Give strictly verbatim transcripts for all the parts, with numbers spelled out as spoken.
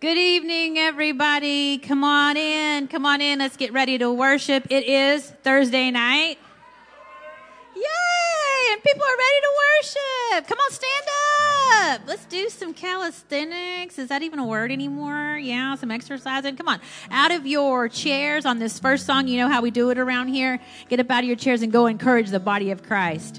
Good evening, everybody. Come on in. Come on in. Let's get ready to worship. It is Thursday night. Yay! And people are ready to worship. Come on, stand up. Let's do some calisthenics. Is that even a word anymore? Yeah, some exercising. Come on. Out of your chairs on this first song. You know how we do it around here. Get up out of your chairs and go encourage the body of Christ.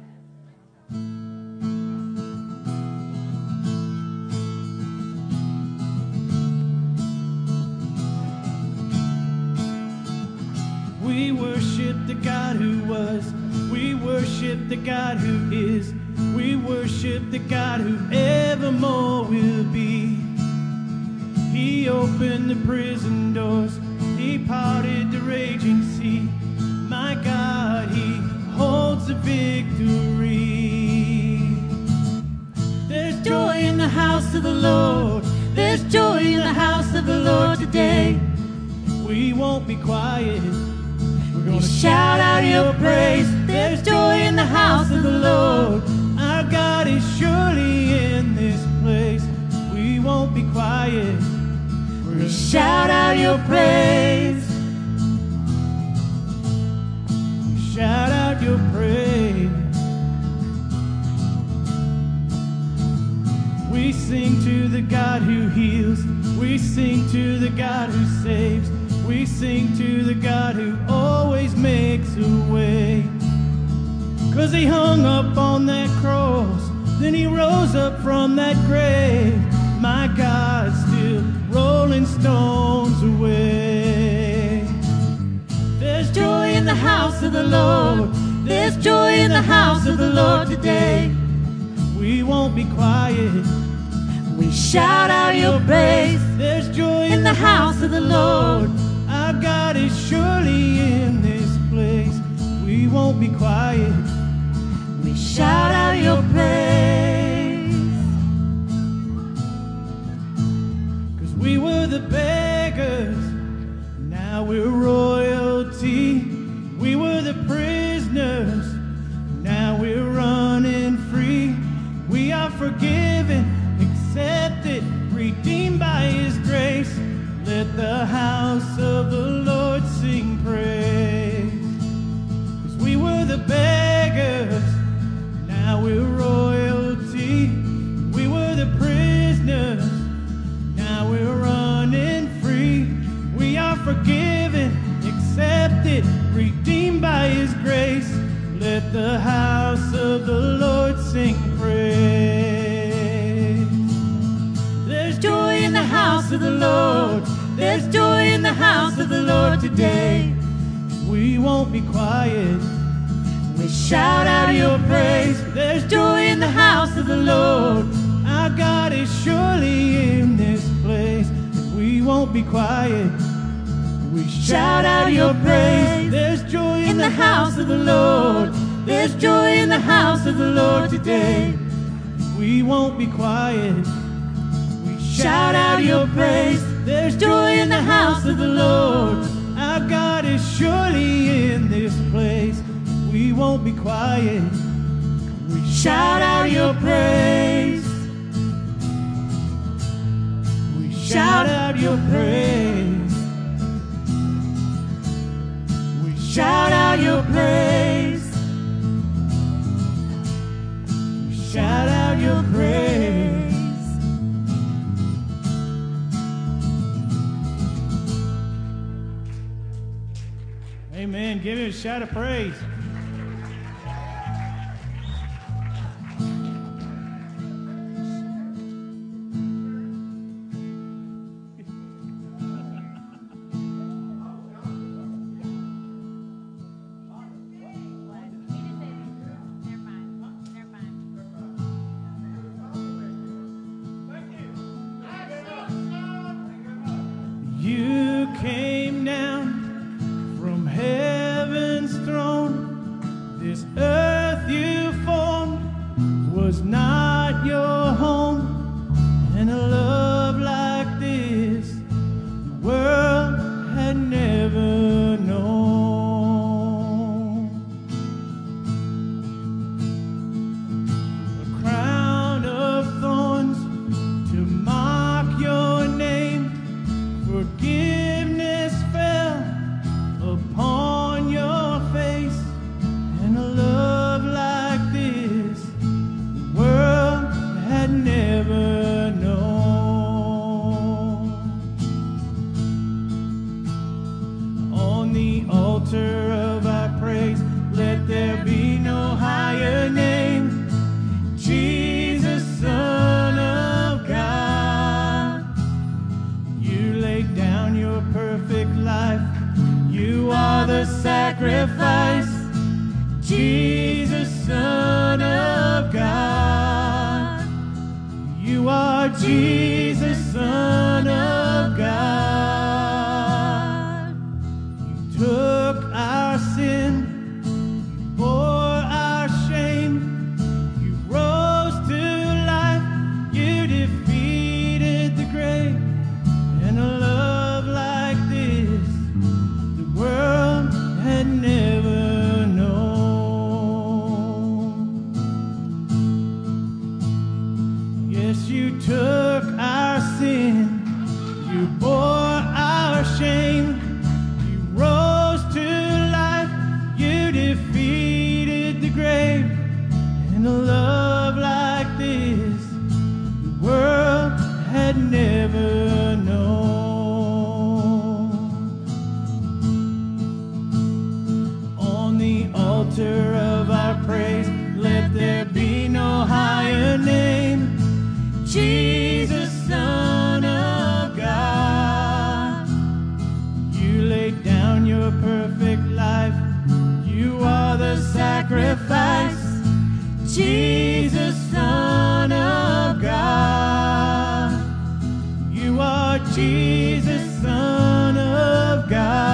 We worship the God who was. We worship the God who is. We worship the God who evermore will be. He opened the prison doors. He parted the raging sea. My God, He holds the victory. There's joy in the house of the Lord. There's joy in the house of the Lord today. We won't be quiet. We're gonna shout out your praise. There's joy in the house of the Lord. Our God is surely in this place. We won't be quiet. We're gonna shout out your praise. Shout out your praise. We sing to the God who heals. We sing to the God who saves. We sing to the God who always makes a way. 'Cause He hung up on that cross, then He rose up from that grave. My God, still rolling stones away. There's joy in the house of the Lord. There's joy in the house of the Lord today. We won't be quiet. We shout out your praise. There's joy in the house of the Lord. Our God is surely in this place. We won't be quiet. We shout out your praise. 'Cause we were the beggars, now we're royalty. We were the prisoners, now we're running free. We are forgiven, accepted, redeemed by His grace. Let the house of the Lord sing praise. 'Cause we were the beggars, now we're royalty. We were the prisoners, now we're running free. We are forgiven, accepted, redeemed by His grace. Let the house of the Lord sing praise. There's joy in the house of the Lord. There's joy in the house of the Lord today. We won't be quiet. We shout out your praise. There's joy in the house of the Lord. Our God is surely in this place. We won't be quiet. We shout out your praise. There's joy in the house of the Lord. There's joy in the house of the Lord today. We won't be quiet. We shout out your praise. There's joy in the house of the Lord. Our God is surely in this place. We won't be quiet. We shout out your praise. We shout out your praise. We shout out your praise. We shout out your praise. Amen. Give Him a shout of praise. You came down from heaven's throne. This earth you formed was not your home. And a love like this the world had never known. A crown of thorns to mock your name. never known. On the altar of our praise, let there be no higher name. Jesus, Son of God, you laid down your perfect life. You are the sacrifice. Jesus, Son of God, you are Jesus, Son of God. You took our sin, you bore our shame, you rose to life, you defeated the grave. And a love like this, the world had never known. Yes, you took our sin, you bore our shame, you rose to life, you defeated the grave. And a love like this, the world had never known. On the altar of our praise, let there be no higher name. Jesus, Son of God, you laid down your perfect life. You are the sacrifice. Jesus, Son of God, you are Jesus, Son of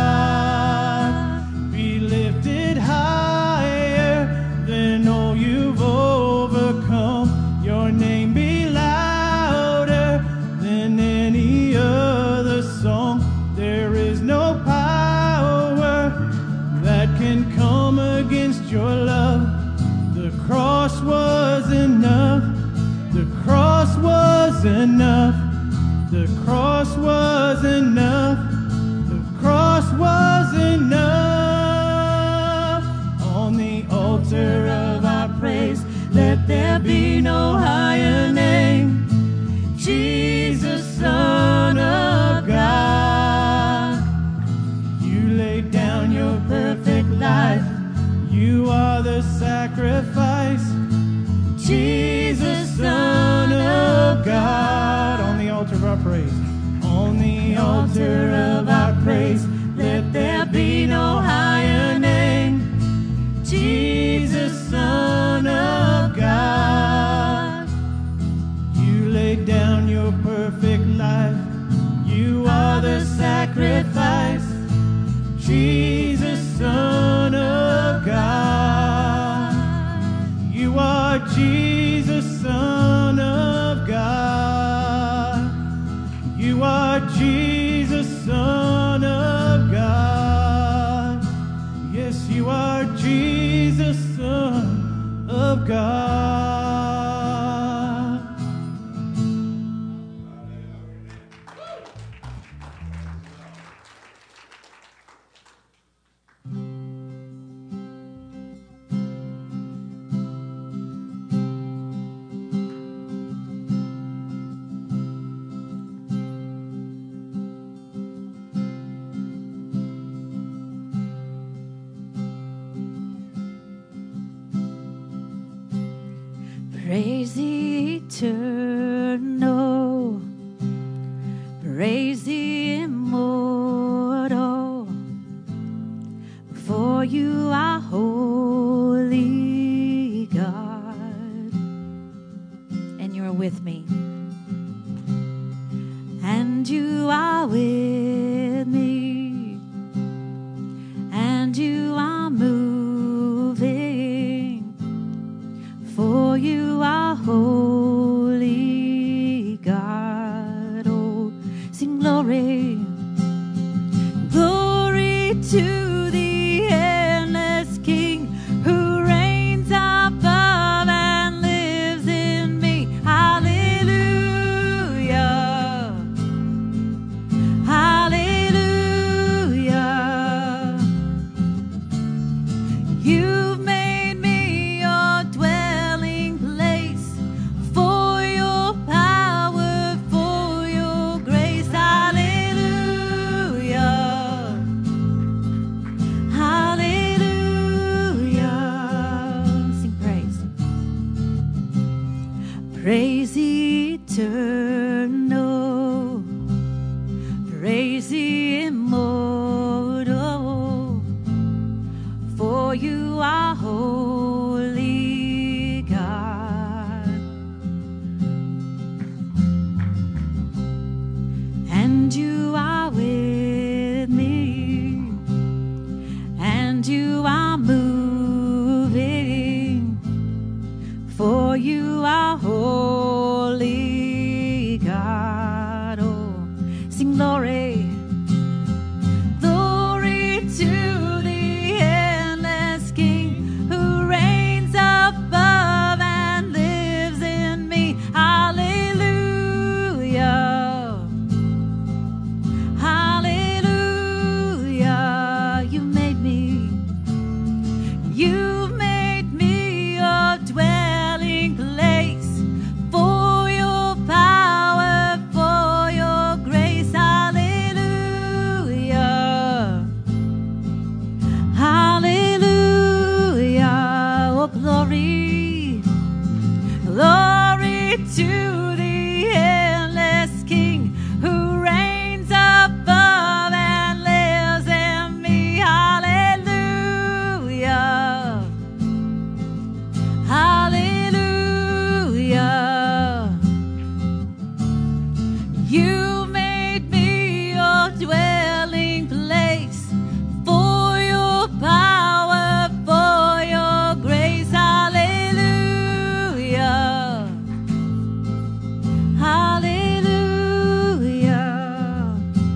God. Be lifted higher than all you've overcome. Your name be louder than any other song. There is no power that can come against your love. The cross was enough. The cross was enough. The cross was enough. The cross was enough. On the altar of our praise, let there be no higher name. Jesus, Son of God, you laid down your perfect life. You are the sacrifice. Jesus, Son of God. On the altar of our praise, on the altar of our praise, let there be no higher name. Jesus, Son of God, you laid down your perfect life. You are the sacrifice. Jesus, Son of God, you are Jesus, Son of God. You are Jesus, Son of God. Yes, you are Jesus, Son of God. Praise the eternal, praise the immortal, for you are holy, God, and you are with me, and you are with me, and you are moving, for you are holy, God. Oh, sing glory, glory to the endless King who reigns above and lives in me. Hallelujah. Hallelujah. eternal. Praise the immortal, for you are holy, God. And you are with me, and you are moving, for you are holy, God. Oh, sing glory. Glory to the endless King who reigns above and lives in me. Hallelujah. Hallelujah. You made me. You made me your dwelling place for your power, for your grace. Hallelujah. Hallelujah. Oh, glory. Glory to the endless King who reigns above and lives in me. Hallelujah. Hallelujah. You made me your dwelling place for your power, for your grace. Hallelujah. Hallelujah.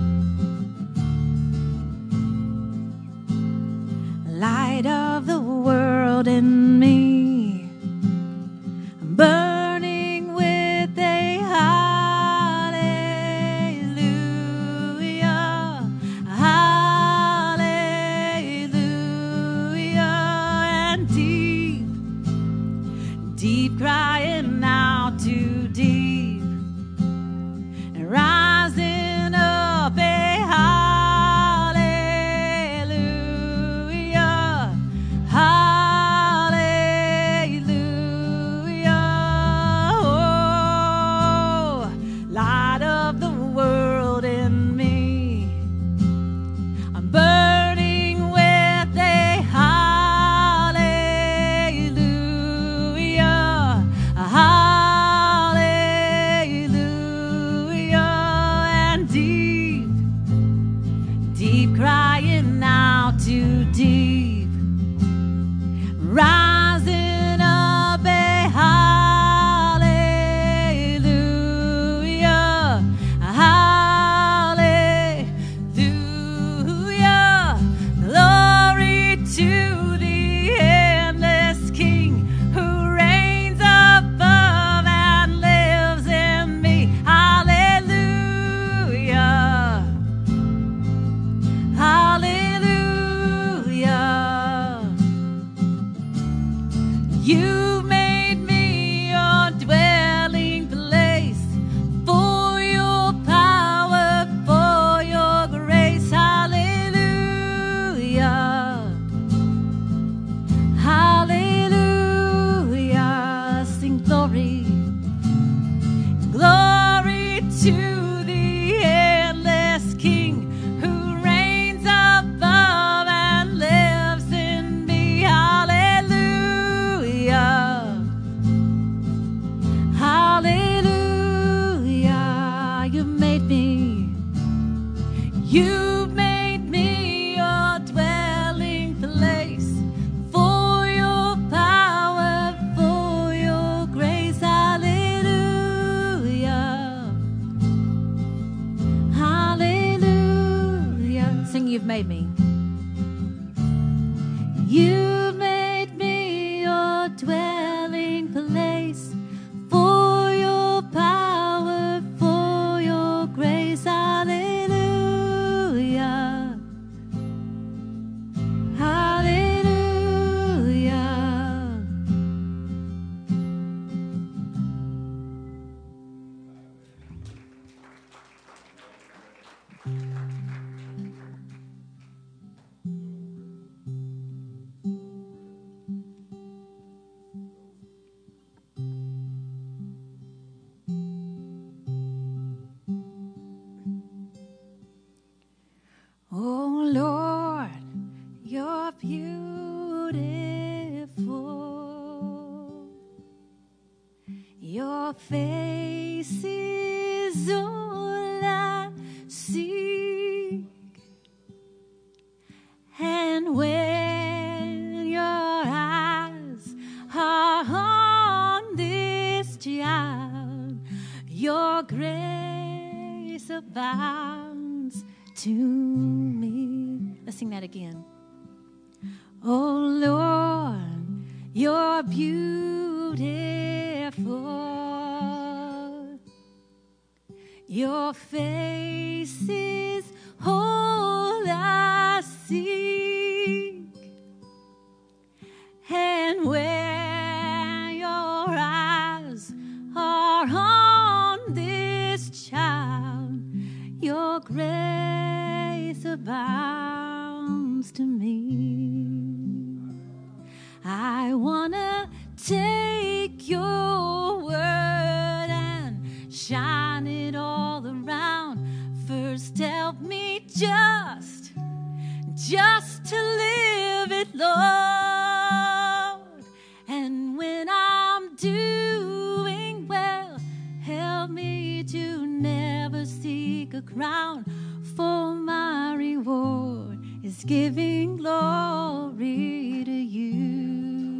Light of the world in me, burning with a hallelujah, hallelujah, and deep, deep crying out to deep, and rising up a hallelujah, hallelujah. Oh, light of the world in me, I'm burning with a hallelujah, hallelujah, and deep, deep crying out to deep, rising up a hallelujah, hallelujah. Glory to the endless King who reigns above and lives in me. Hallelujah. Hallelujah. You made me your dwelling place for your power, for your grace. Hallelujah. Hallelujah. Sing glory. Glory to the endless King who reigns above and lives in me. Hallelujah. Hallelujah. You made me. You made me your dwelling place for your power, for your grace. Hallelujah. Hallelujah. Sing, you've made me. You made me your dwelling place for your power, for your grace. Hallelujah. Hallelujah. is all I seek. And when your eyes are on this child, your grace abounds to me. Let's sing that again. Oh Lord, you're beautiful. Your face is all I seek. And where your eyes are on this child, your grace abounds to me. I wanna take your word and shine it all around. First help me just, just to live it, Lord. And when I'm doing well, help me to never seek a crown, for my reward is giving glory to you.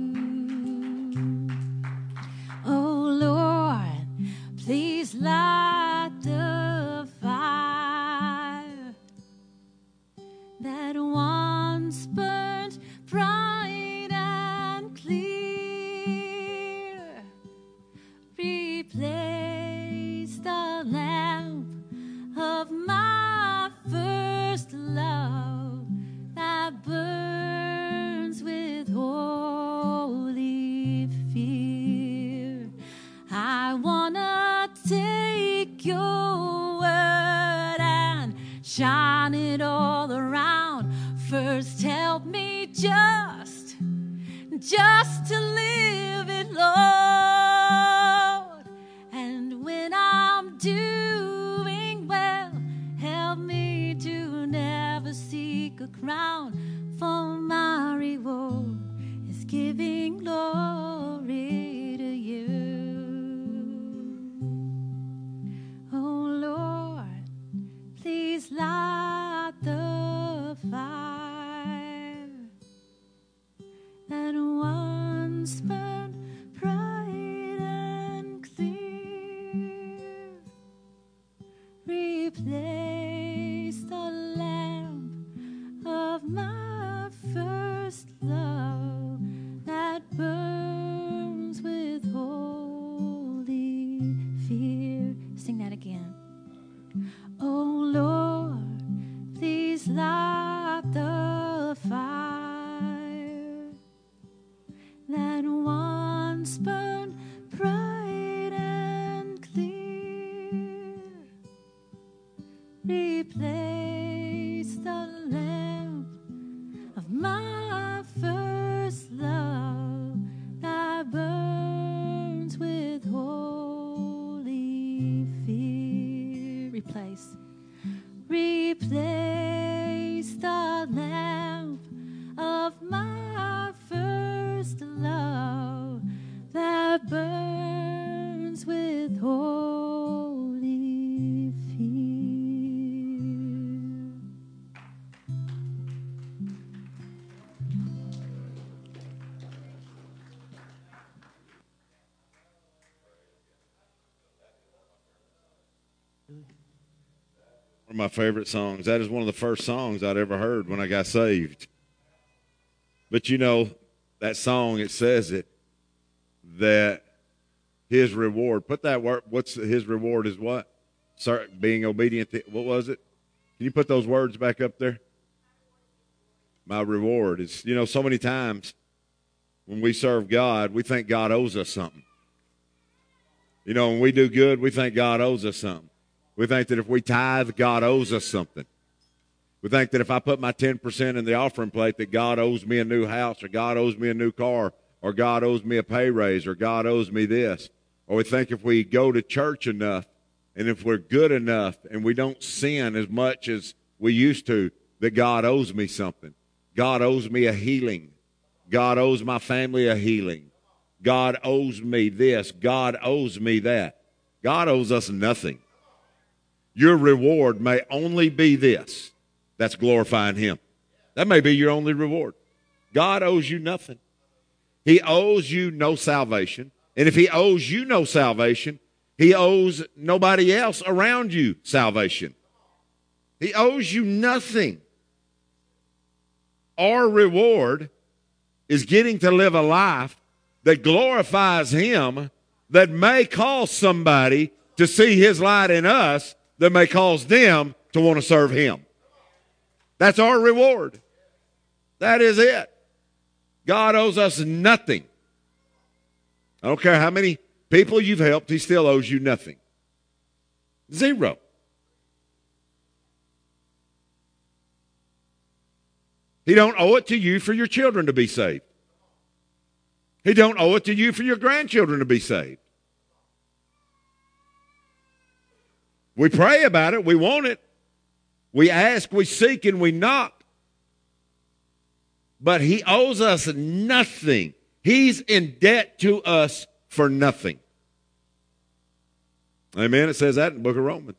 Oh Lord, please light the fire that once burned bright and clear. Replace the lamp of my first love that burns with holy fear. I wanna take your word and shine it all around. First help me just, just to live it, Lord. And when I'm doing well, help me to never seek a crown, for my reward is giving glory to you. Oh Lord, please light the fire that once burned bright and clear. Replace the lamp of my first love that burns with holy fear. Sing that again. Oh Lord, please light the fire that once burned bright and clear. Replace the lamp of my first love that burns with holy fear. Replace. Replace the lamp of my first love that burns with holy fear. One of my favorite songs. That is one of the first songs I'd ever heard when I got saved. But you know, that song, it says it, that his reward, put that word, what's his reward is what? Sir, being obedient to, what was it? Can you put those words back up there? My reward is, you know, so many times when we serve God, we think God owes us something. You know, when we do good, we think God owes us something. We think that if we tithe, God owes us something. We think that if I put my ten percent in the offering plate, that God owes me a new house, or God owes me a new car, or God owes me a pay raise, or God owes me this. Or we think if we go to church enough, and if we're good enough, and we don't sin as much as we used to, that God owes me something. God owes me a healing. God owes my family a healing. God owes me this. God owes me that. God owes us nothing. your reward may only be this. That's glorifying him. That may be your only reward. God owes you nothing. He owes you no salvation. And if he owes you no salvation, he owes nobody else around you salvation. He owes you nothing. Our reward is getting to live a life that glorifies him, that may cause somebody to see his light in us, that may cause them to want to serve him. That's our reward. That is it. God owes us nothing. I don't care how many people you've helped, he still owes you nothing. Zero. He don't owe it to you for your children to be saved. He don't owe it to you for your grandchildren to be saved. We pray about it. We want it. We ask, we seek, and we knock. But he owes us nothing. He's in debt to us for nothing. Amen. It says that in the book of Romans.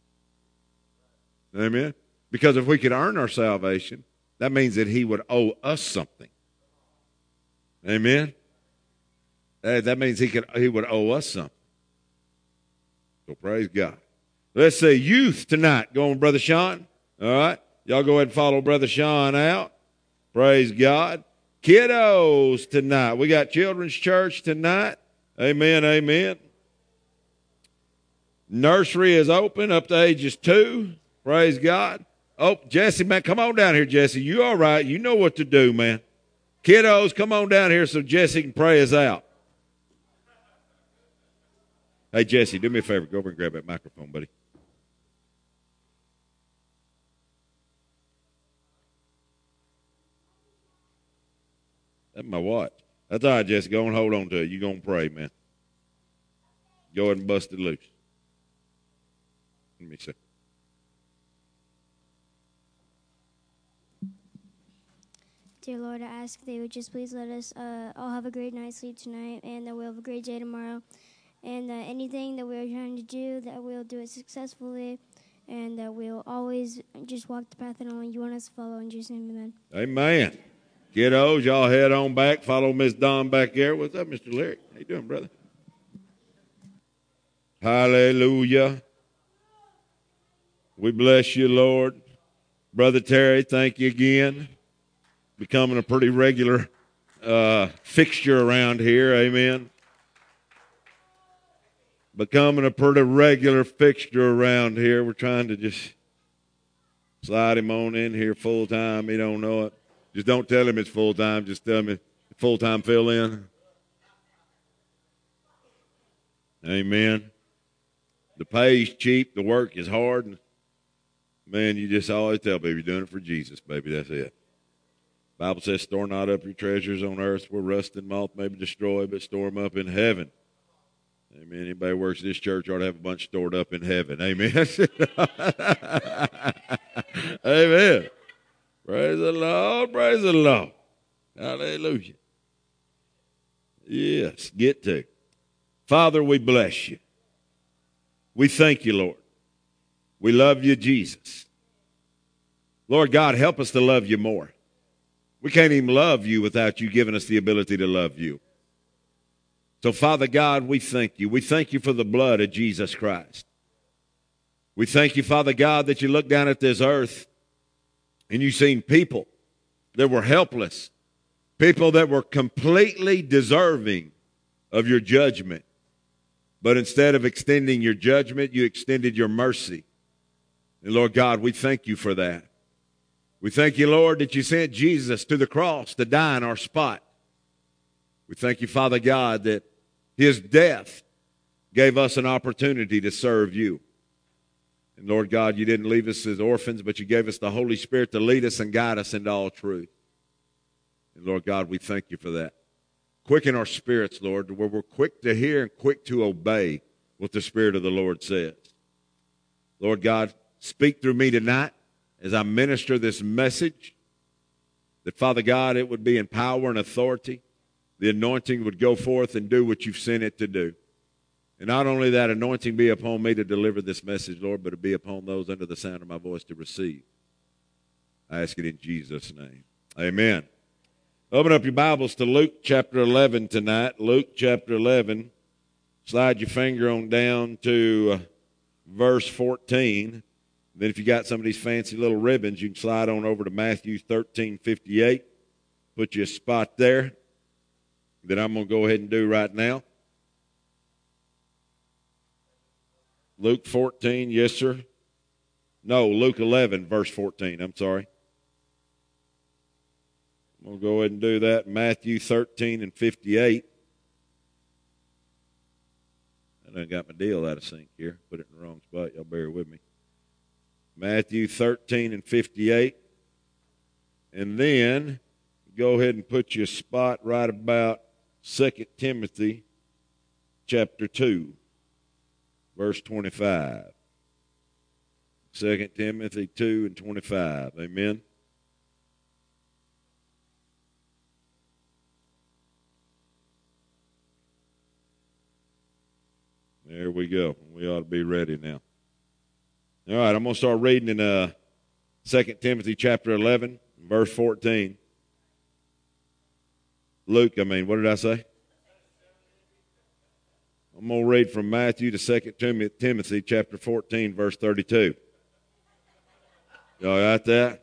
Amen. Because if we could earn our salvation, that means that he would owe us something. Amen. That means he could he would owe us something. So praise God. Let's say youth tonight. Go on, Brother Sean. All right. Y'all go ahead and follow Brother Sean out. Praise God. Kiddos tonight. We got children's church tonight. Amen, amen. Nursery is open up to ages two. Praise God. Oh, Jesse, man, come on down here, Jesse. You all right. You know what to do, man. Kiddos, come on down here so Jesse can pray us out. Hey, Jesse, do me a favor. Go over and grab that microphone, buddy. That's my watch. That's all right, Jesse. Go and hold on to it. You're going to pray, man. Go ahead and bust it loose. Let me see. Dear Lord, I ask that you would just please let us uh, all have a great night's sleep tonight, and that we'll have a great day tomorrow. And uh, anything that we're trying to do, that we'll do it successfully, and that we'll always just walk the path that only you want us to follow. In Jesus' name, amen. Amen. Kiddos, y'all head on back. Follow Miss Dawn back there. What's up, Mister Lyric? How you doing, brother? Hallelujah. We bless you, Lord. Brother Terry, thank you again. Becoming a pretty regular uh, fixture around here. Amen. Becoming a pretty regular fixture around here. We're trying to just slide him on in here full time. He don't know it. Just don't tell him it's full time. Just tell him it's full time fill in. Amen. The pay's cheap. The work is hard. Man, you just always tell people you're doing it for Jesus, baby. That's it. The Bible says, store not up your treasures on earth where rust and moth may destroy, but store them up in heaven. Amen. Anybody who works at this church ought to have a bunch stored up in heaven. Amen. Amen. Praise the Lord. Praise the Lord. Hallelujah. Yes, get to. Father, we bless you. We thank you, Lord. We love you, Jesus. Lord God, help us to love you more. We can't even love you without you giving us the ability to love you. So, Father God, we thank you. We thank you for the blood of Jesus Christ. We thank you, Father God, that you look down at this earth and you've seen people that were helpless, people that were completely deserving of your judgment. But instead of extending your judgment, you extended your mercy. And Lord God, we thank you for that. We thank you, Lord, that you sent Jesus to the cross to die in our spot. We thank you, Father God, that his death gave us an opportunity to serve you. And Lord God, you didn't leave us as orphans, but you gave us the Holy Spirit to lead us and guide us into all truth. And Lord God, we thank you for that. Quicken our spirits, Lord, where we're quick to hear and quick to obey what the Spirit of the Lord says. Lord God, speak through me tonight as I minister this message, that, Father God, it would be in power and authority. The anointing would go forth and do what you've sent it to do. And not only that anointing be upon me to deliver this message, Lord, but it be upon those under the sound of my voice to receive. I ask it in Jesus' name. Amen. Open up your Bibles to Luke chapter eleven tonight. Luke chapter eleven. Slide your finger on down to uh, verse fourteen. Then if you got some of these fancy little ribbons, you can slide on over to Matthew thirteen fifty-eight. Put you a spot there that I'm going to go ahead and do right now. Luke fourteen, yes, sir. No, Luke eleven, verse fourteen. I'm sorry. I'm going to go ahead and do that. Matthew thirteen and fifty-eight. I done got my deal out of sync here. Put it in the wrong spot. Y'all bear with me. Matthew thirteen and fifty-eight. And then go ahead and put your spot right about Second Timothy chapter two, verse twenty-five. Second Timothy two and twenty-five. Amen. There we go. We ought to be ready now. All right, I'm going to start reading in uh, Second Timothy chapter eleven, verse fourteen. Luke, I mean, what did I say? I'm going to read from Matthew to Second Timothy chapter fourteen, verse thirty-two. Y'all got that?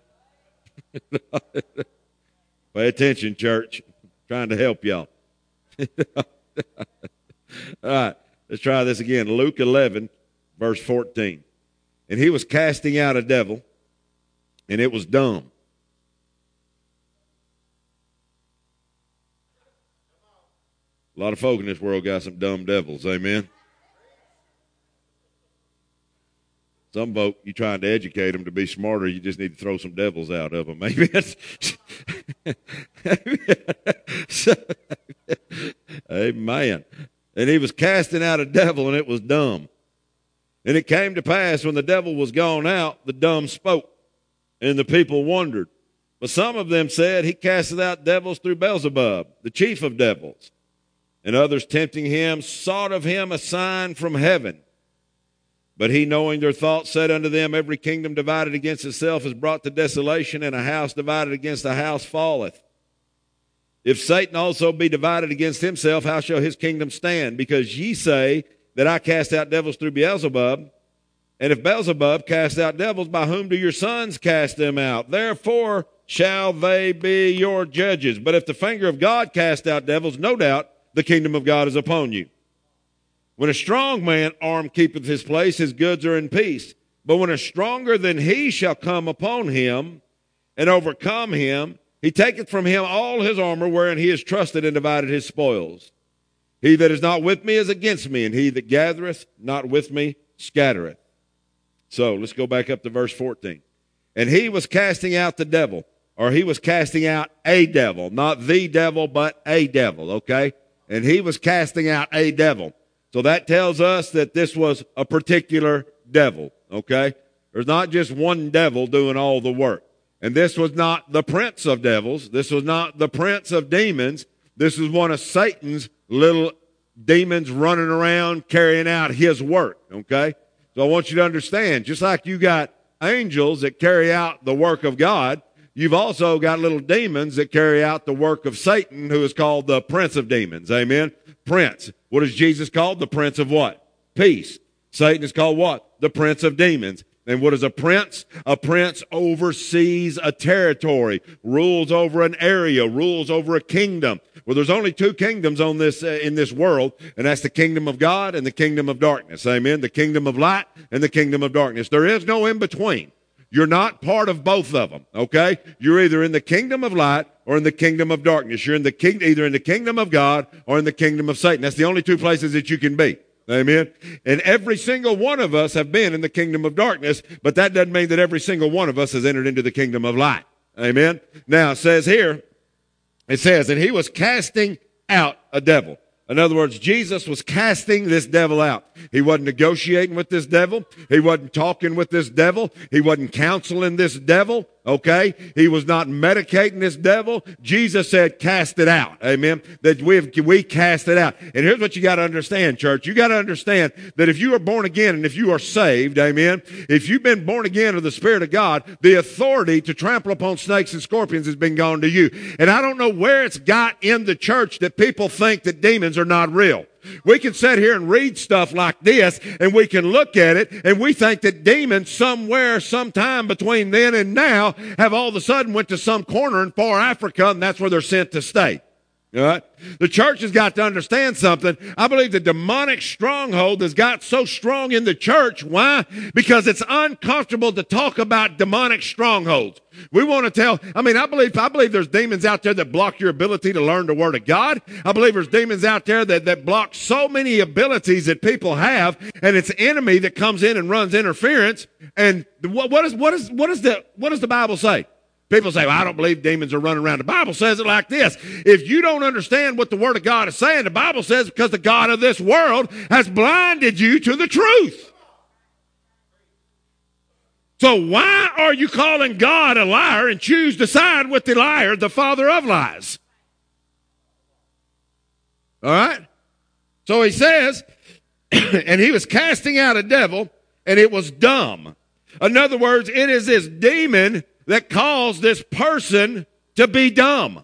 Pay attention, church. I'm trying to help y'all. All right, let's try this again. Luke eleven, verse fourteen. And he was casting out a devil, and it was dumb. A lot of folk in this world got some dumb devils, amen? Some folk, you trying to educate them to be smarter, you just need to throw some devils out of them, amen? Amen. And he was casting out a devil, and it was dumb. And it came to pass, when the devil was gone out, the dumb spoke, and the people wondered. But some of them said, he casteth out devils through Beelzebub, the chief of devils. And others, tempting him, sought of him a sign from heaven. But he, knowing their thoughts, said unto them, every kingdom divided against itself is brought to desolation, and a house divided against a house falleth. If Satan also be divided against himself, how shall his kingdom stand? Because ye say that I cast out devils through Beelzebub. And if Beelzebub cast out devils, by whom do your sons cast them out? Therefore shall they be your judges. But if the finger of God cast out devils, no doubt the kingdom of God is upon you. When a strong man armed keepeth his place, his goods are in peace. But when a stronger than he shall come upon him and overcome him, he taketh from him all his armor wherein he is trusted, and divided his spoils. He that is not with me is against me, and he that gathereth not with me scattereth. So let's go back up to verse fourteen. And he was casting out the devil, or he was casting out a devil, not the devil, but a devil, okay? And he was casting out a devil. So that tells us that this was a particular devil, okay? There's not just one devil doing all the work. And this was not the prince of devils. This was not the prince of demons. This is one of Satan's little demons running around carrying out his work, okay? So I want you to understand, just like you got angels that carry out the work of God, you've also got little demons that carry out the work of Satan, who is called the prince of demons, amen? Prince. What is Jesus called? The prince of what? Peace. Satan is called what? The prince of demons. And what is a prince? A prince oversees a territory, rules over an area, rules over a kingdom. Well, there's only two kingdoms on this uh, in this world, and that's the kingdom of God and the kingdom of darkness. Amen? The kingdom of light and the kingdom of darkness. There is no in between. You're not part of both of them, okay? You're either in the kingdom of light or in the kingdom of darkness. You're in the king, either in the kingdom of God or in the kingdom of Satan. That's the only two places that you can be. Amen. And every single one of us have been in the kingdom of darkness, but that doesn't mean that every single one of us has entered into the kingdom of light. Amen. Now it says here, it says that he was casting out a devil. In other words, Jesus was casting this devil out. He wasn't negotiating with this devil. He wasn't talking with this devil. He wasn't counseling this devil. Okay? He was not medicating this devil. Jesus said, cast it out. Amen? That we we cast it out. And here's what you got to understand, church. You got to understand that if you are born again and if you are saved, amen, if you've been born again of the Spirit of God, the authority to trample upon snakes and scorpions has been gone to you. And I don't know where it's got in the church that people think that demons are not real. We can sit here and read stuff like this, and we can look at it, and we think that demons somewhere, sometime between then and now, have all of a sudden went to some corner in far Africa, and that's where they're sent to stay. All right? The church has got to understand something. I believe the demonic stronghold has got so strong in the church. Why? Because it's uncomfortable to talk about demonic strongholds. We want to tell, I mean, I believe, I believe there's demons out there that block your ability to learn the Word of God. I believe there's demons out there that, that block so many abilities that people have, and it's enemy that comes in and runs interference. And what, what is, what is, what is the, what does the Bible say? People say, well, I don't believe demons are running around. The Bible says it like this. If you don't understand what the Word of God is saying, the Bible says because the God of this world has blinded you to the truth. So why are you calling God a liar and choose to side with the liar, the father of lies? All right? So he says, and he was casting out a devil, and it was dumb. In other words, it is this demon that caused this person to be dumb.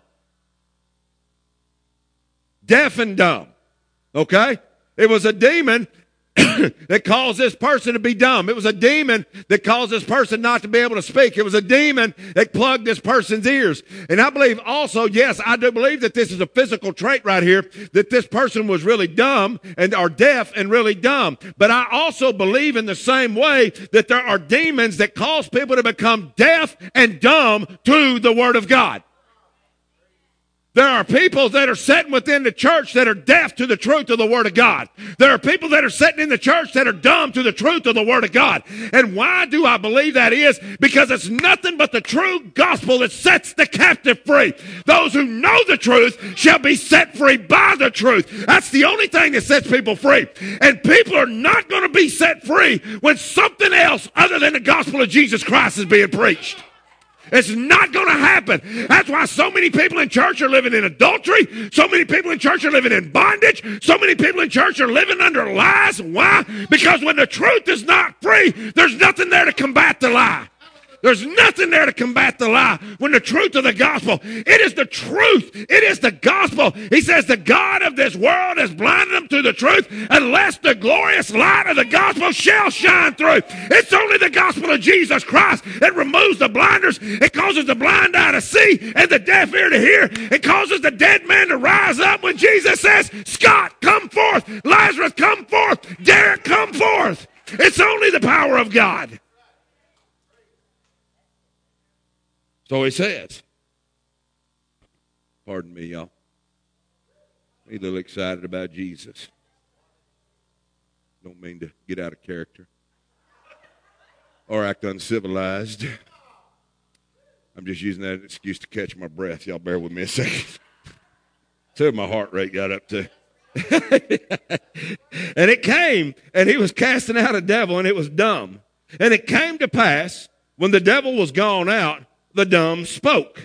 Deaf and dumb. Okay? It was a demon that caused this person to be dumb. It was a demon that caused this person not to be able to speak. It was a demon that plugged this person's ears. And I believe also, yes, I do believe that this is a physical trait right here, that this person was really dumb and are deaf and really dumb. But I also believe in the same way that there are demons that cause people to become deaf and dumb to the Word of God. There are people that are sitting within the church that are deaf to the truth of the Word of God. There are people that are sitting in the church that are dumb to the truth of the Word of God. And why do I believe that is? Because it's nothing but the true gospel that sets the captive free. Those who know the truth shall be set free by the truth. That's the only thing that sets people free. And people are not going to be set free when something else other than the gospel of Jesus Christ is being preached. It's not going to happen. That's why so many people in church are living in adultery. So many people in church are living in bondage. So many people in church are living under lies. Why? Because when the truth is not free, there's nothing there to combat the lie. There's nothing there to combat the lie when the truth of the gospel. It is the truth. It is the gospel. He says the God of this world has blinded them to the truth unless the glorious light of the gospel shall shine through. It's only the gospel of Jesus Christ that removes the blinders. It causes the blind eye to see and the deaf ear to hear. It causes the dead man to rise up when Jesus says, Scott, come forth. Lazarus, come forth. Derek, come forth. It's only the power of God. So he says, pardon me, y'all. I'm a little excited about Jesus. Don't mean to get out of character or act uncivilized. I'm just using that as an excuse to catch my breath. Y'all bear with me a second. So my heart rate got up to. And it came, and he was casting out a devil, and it was dumb. And it came to pass, when the devil was gone out, the dumb spoke.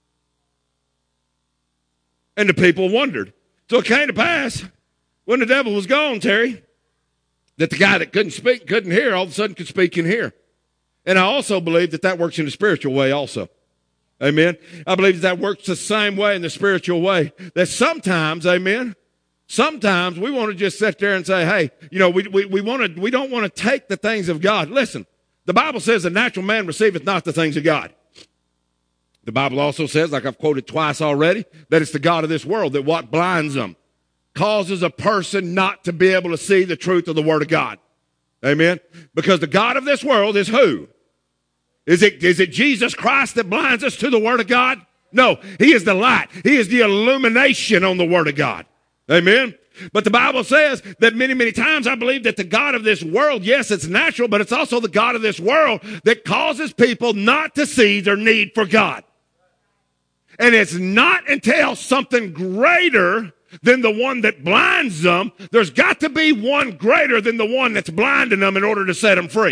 And the people wondered. So it came to pass, when the devil was gone, Terry, that the guy that couldn't speak, couldn't hear, all of a sudden could speak and hear. And I also believe that that works in the spiritual way also. Amen. I believe that that works the same way in the spiritual way. That sometimes, amen, sometimes we want to just sit there and say, hey, you know, we, we, we want to, we don't want to take the things of God. Listen, the Bible says the natural man receiveth not the things of God. The Bible also says, like I've quoted twice already, that it's the God of this world that what blinds them, causes a person not to be able to see the truth of the Word of God. Amen? Because the God of this world is who? Is it, is it Jesus Christ that blinds us to the Word of God? No, He is the light. He is the illumination on the Word of God. Amen? But the Bible says that many, many times I believe that the God of this world, yes, it's natural, but it's also the God of this world that causes people not to see their need for God. And it's not until something greater than the one that blinds them, there's got to be one greater than the one that's blinding them in order to set them free.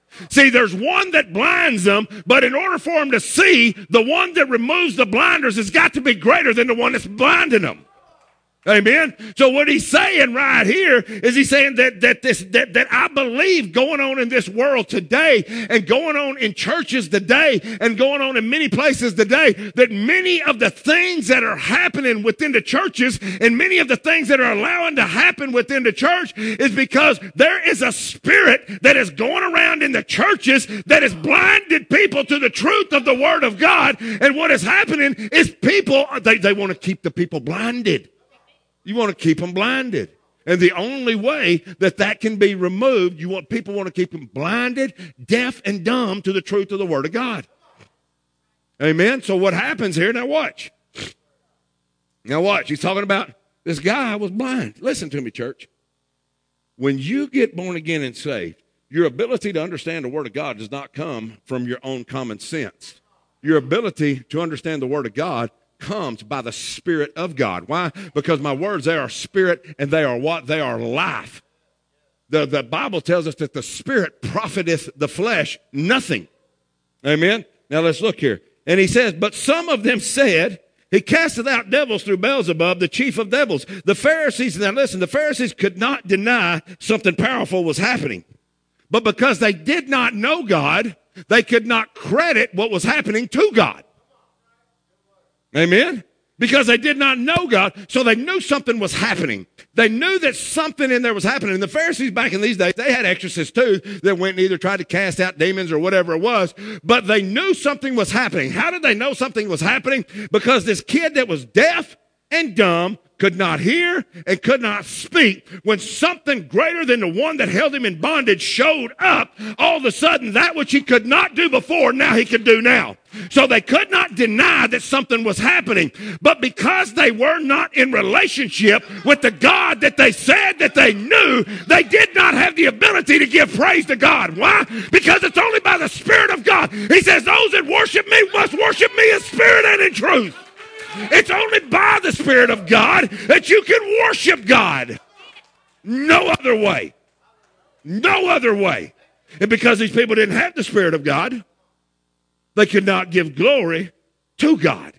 See, there's one that blinds them, but in order for them to see, the one that removes the blinders has got to be greater than the one that's blinding them. Amen. So what he's saying right here is he's saying that that this that, that I believe going on in this world today and going on in churches today and going on in many places today, that many of the things that are happening within the churches and many of the things that are allowing to happen within the church is because there is a spirit that is going around in the churches that has blinded people to the truth of the Word of God. And what is happening is people, they, they want to keep the people blinded. You want to keep them blinded. And the only way that that can be removed, you want people want to keep them blinded, deaf, and dumb to the truth of the Word of God. Amen? So what happens here, now watch. Now watch. He's talking about this guy was blind. Listen to me, church. When you get born again and saved, your ability to understand the Word of God does not come from your own common sense. Your ability to understand the Word of God comes by the Spirit of God. Why? Because my words, they are spirit and they are what? They are life. The, the Bible tells us that the Spirit profiteth the flesh nothing. Amen? Now let's look here. And he says, but some of them said, he casteth out devils through Beelzebub, the chief of devils. The Pharisees, now listen, the Pharisees could not deny something powerful was happening. But because they did not know God, they could not credit what was happening to God. Amen? Because they did not know God, so they knew something was happening. They knew that something in there was happening. And the Pharisees back in these days, they had exorcists too that went and either tried to cast out demons or whatever it was, but they knew something was happening. How did they know something was happening? Because this kid that was deaf and dumb could not hear and could not speak. When something greater than the one that held him in bondage showed up, all of a sudden that which he could not do before, now he could do now. So they could not deny that something was happening. But because they were not in relationship with the God that they said that they knew, they did not have the ability to give praise to God. Why? Because it's only by the Spirit of God. He says, those that worship me must worship me in spirit and in truth. It's only by the Spirit of God that you can worship God. No other way. No other way. And because these people didn't have the Spirit of God, they could not give glory to God.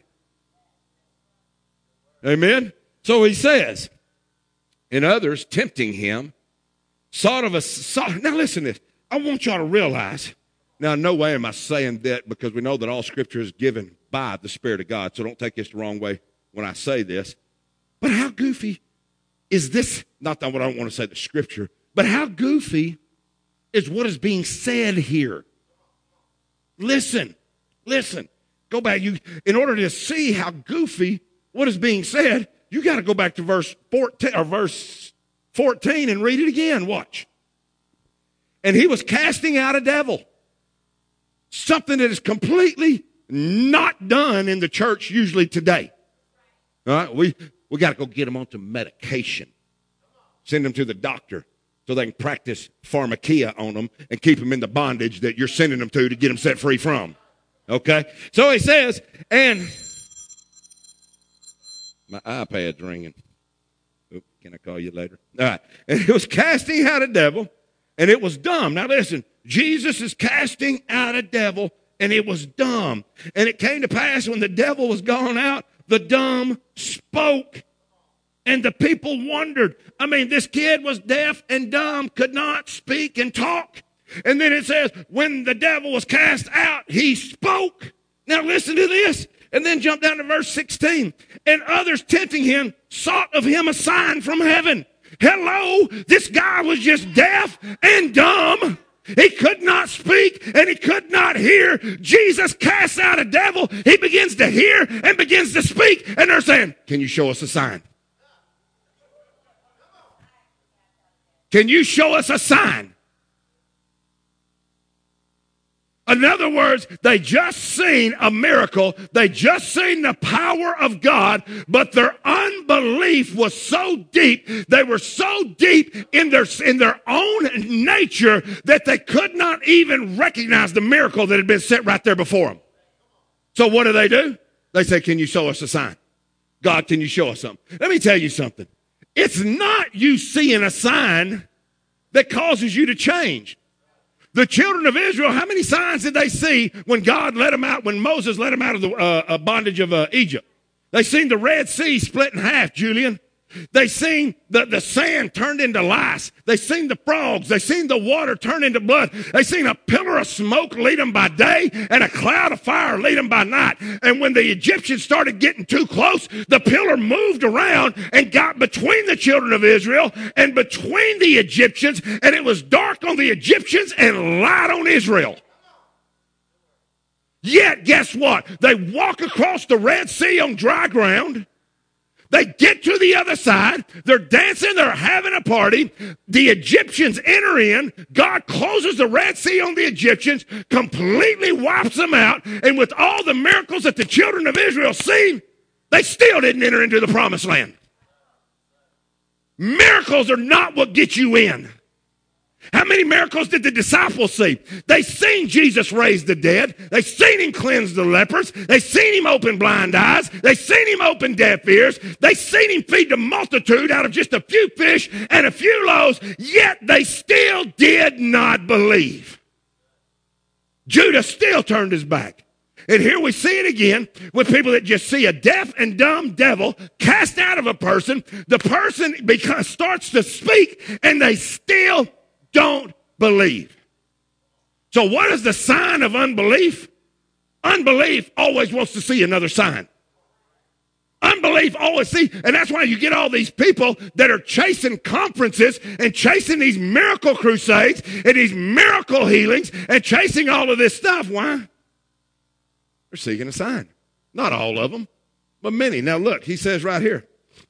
Amen? So he says, and others tempting him, sought of a, sought, now listen to this. I want y'all to realize, now no way am I saying that because we know that all Scripture is given by the Spirit of God, so don't take this the wrong way when I say this. But how goofy is this? Not that what I don't want to say the Scripture, but how goofy is what is being said here? Listen, listen. Go back. You, in order to see how goofy what is being said, you got to go back to verse fourteen or verse fourteen and read it again. Watch. And he was casting out a devil. Something that is completely not done in the church usually today. All right, we we got to go get them onto medication. Send them to the doctor so they can practice pharmakia on them and keep them in the bondage that you're sending them to to get them set free from. Okay? So he says, and my iPad's ringing. Oop, can I call you later? All right. And he was casting out a devil, and it was dumb. Now listen, Jesus is casting out a devil, and it was dumb. And it came to pass when the devil was gone out, the dumb spoke. And the people wondered. I mean, this kid was deaf and dumb, could not speak and talk. And then it says, when the devil was cast out, he spoke. Now listen to this. And then jump down to verse sixteen. And others tempting him sought of him a sign from heaven. Hello, this guy was just deaf and dumb. He could not speak and he could not hear. Jesus casts out a devil. He begins to hear and begins to speak. And they're saying, can you show us a sign? Can you show us a sign? In other words, they just seen a miracle. They just seen the power of God, but their unbelief was so deep. They were so deep in their, in their own nature that they could not even recognize the miracle that had been set right there before them. So what do they do? They say, can you show us a sign? God, can you show us something? Let me tell you something. It's not you seeing a sign that causes you to change. The children of Israel, how many signs did they see when God let them out, when Moses let them out of the uh, bondage of uh, Egypt? They seen the Red Sea split in half, Julian. They seen the, the sand turned into lice. They seen the frogs. They seen the water turn into blood. They seen a pillar of smoke lead them by day and a cloud of fire lead them by night. And when the Egyptians started getting too close, the pillar moved around and got between the children of Israel and between the Egyptians, and it was dark on the Egyptians and light on Israel. Yet, guess what? They walk across the Red Sea on dry ground. They get to the other side. They're dancing. They're having a party. The Egyptians enter in. God closes the Red Sea on the Egyptians, completely wipes them out. And with all the miracles that the children of Israel seen, they still didn't enter into the promised land. Miracles are not what get you in. How many miracles did the disciples see? They seen Jesus raise the dead. They seen him cleanse the lepers. They seen him open blind eyes. They seen him open deaf ears. They seen him feed the multitude out of just a few fish and a few loaves, yet they still did not believe. Judas still turned his back. And here we see it again with people that just see a deaf and dumb devil cast out of a person. The person becomes, starts to speak, and they still don't believe. So what is the sign of unbelief? Unbelief always wants to see another sign. Unbelief always see, and that's why you get all these people that are chasing conferences and chasing these miracle crusades and these miracle healings and chasing all of this stuff. Why? They're seeking a sign. Not all of them, but many. Now look, he says right here,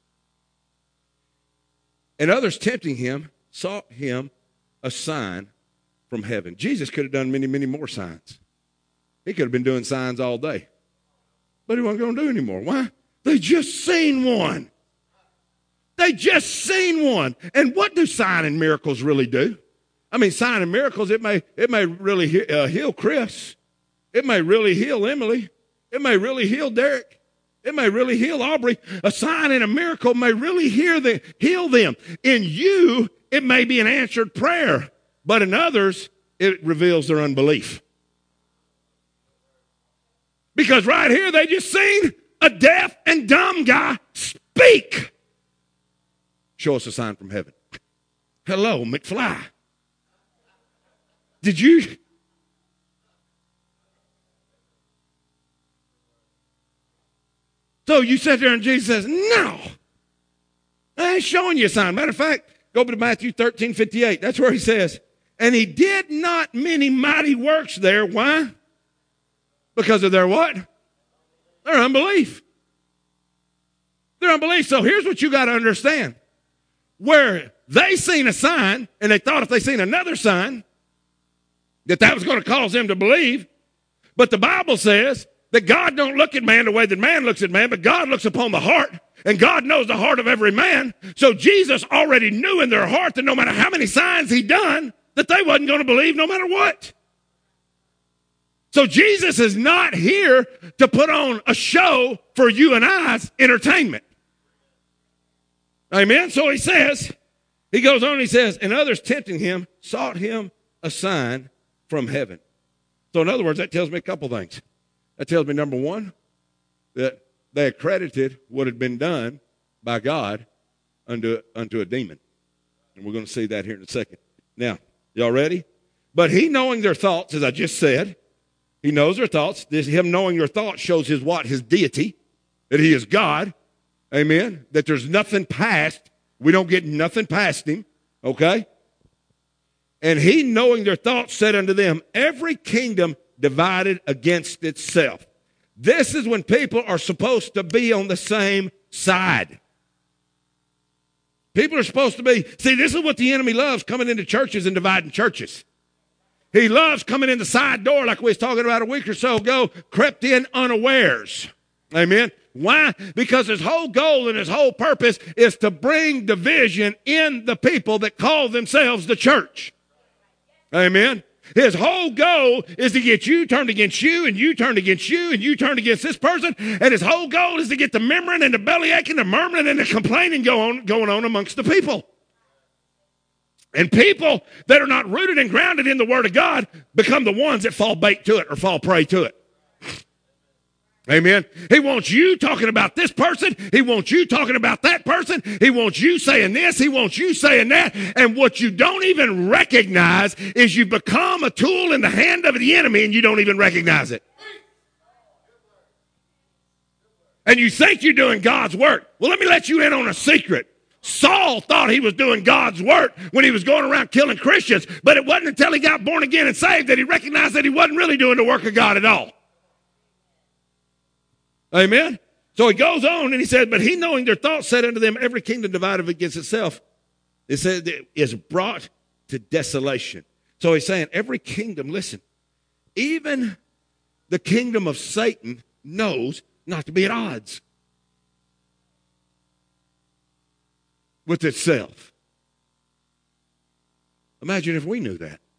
and others tempting him sought him a sign from heaven. Jesus could have done many, many more signs. He could have been doing signs all day. But he wasn't going to do anymore. Why? They just seen one. They just seen one. And what do sign and miracles really do? I mean, sign and miracles, it may, it may really he, uh, heal Chris. It may really heal Emily. It may really heal Derek. It may really heal Aubrey. A sign and a miracle may really heal them. Heal them. In you, it may be an answered prayer, but in others, it reveals their unbelief. Because right here, they just seen a deaf and dumb guy speak. Show us a sign from heaven. Hello, McFly. Did you? So you sit there and Jesus says, no, I ain't showing you a sign. Matter of fact, go to Matthew thirteen fifty-eight. That's where he says, and he did not many mighty works there. Why? Because of their what? Their unbelief. Their unbelief. So here's what you got to understand. Where they seen a sign, and they thought if they seen another sign, that that was going to cause them to believe. But the Bible says that God don't look at man the way that man looks at man, but God looks upon the heart. And God knows the heart of every man. So Jesus already knew in their heart that no matter how many signs he done, that they wasn't going to believe no matter what. So Jesus is not here to put on a show for you and I's entertainment. Amen. So he says, he goes on, he says, and others tempting him sought him a sign from heaven. So in other words, that tells me a couple things. That tells me, number one, that they accredited what had been done by God unto, unto a demon. And we're going to see that here in a second. Now, y'all ready? But he knowing their thoughts, as I just said, he knows their thoughts. This, him knowing their thoughts shows his what? His deity, that he is God. Amen. That there's nothing past. We don't get nothing past him. Okay? And he knowing their thoughts said unto them, every kingdom divided against itself. This is when people are supposed to be on the same side. People are supposed to be, see, this is what the enemy loves, coming into churches and dividing churches. He loves coming in the side door, like we was talking about a week or so ago, crept in unawares. Amen. Why? Because his whole goal and his whole purpose is to bring division in the people that call themselves the church. Amen. His whole goal is to get you turned against you, and you turned against you, and you turned against this person. And his whole goal is to get the murmuring and the belly aching, the murmuring and the complaining go on, going on amongst the people. And people that are not rooted and grounded in the Word of God become the ones that fall bait to it or fall prey to it. Amen. He wants you talking about this person. He wants you talking about that person. He wants you saying this. He wants you saying that. And what you don't even recognize is you become a tool in the hand of the enemy and you don't even recognize it. And you think you're doing God's work. Well, let me let you in on a secret. Saul thought he was doing God's work when he was going around killing Christians, but it wasn't until he got born again and saved that he recognized that he wasn't really doing the work of God at all. Amen? So he goes on and he said, but he knowing their thoughts said unto them, every kingdom divided against itself, it said, is brought to desolation. So he's saying every kingdom, listen, even the kingdom of Satan knows not to be at odds with itself. Imagine if we knew that.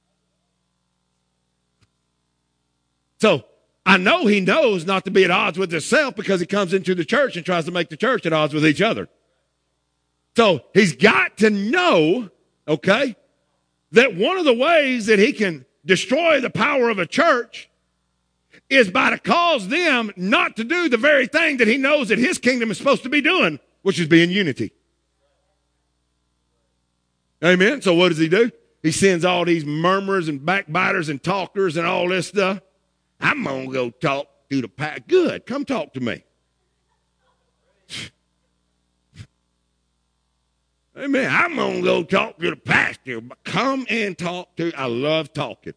So I know he knows not to be at odds with himself because he comes into the church and tries to make the church at odds with each other. So he's got to know, okay, that one of the ways that he can destroy the power of a church is by to cause them not to do the very thing that he knows that his kingdom is supposed to be doing, which is being unity. Amen. So what does he do? He sends all these murmurers and backbiters and talkers and all this stuff. I'm going to go talk to the pastor. Good. Come talk to me. Amen. I'm going to go talk to the pastor. Come and talk to. I love talking.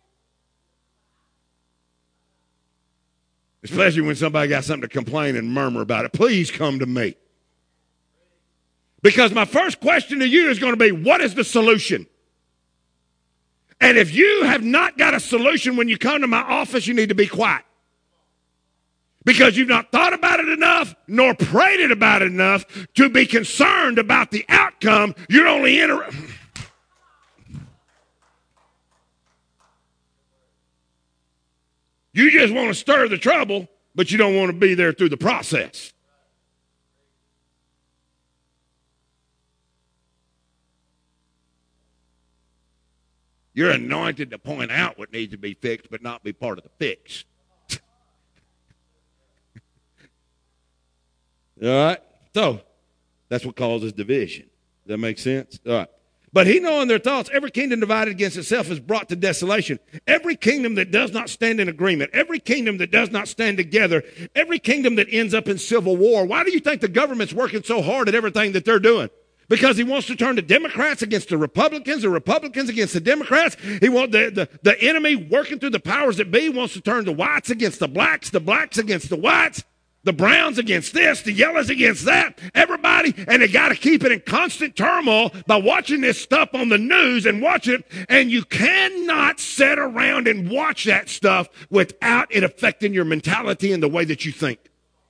Especially when somebody got something to complain and murmur about it. Please come to me. Because my first question to you is going to be, what is the solution? And if you have not got a solution when you come to my office, you need to be quiet. Because you've not thought about it enough, nor prayed it about it enough to be concerned about the outcome. You're only interested. You just want to stir the trouble, but you don't want to be there through the process. You're anointed to point out what needs to be fixed, but not be part of the fix. All right? So, that's what causes division. Does that make sense? All right. But he knowing their thoughts, every kingdom divided against itself is brought to desolation. Every kingdom that does not stand in agreement, every kingdom that does not stand together, every kingdom that ends up in civil war. Why do you think the government's working so hard at everything that they're doing? Because he wants to turn the Democrats against the Republicans, the Republicans against the Democrats. He wants the, the, the enemy working through the powers that be wants to turn the whites against the blacks, the blacks against the whites, the browns against this, the yellows against that, everybody. And they got to keep it in constant turmoil by watching this stuff on the news and watch it. And you cannot sit around and watch that stuff without it affecting your mentality and the way that you think.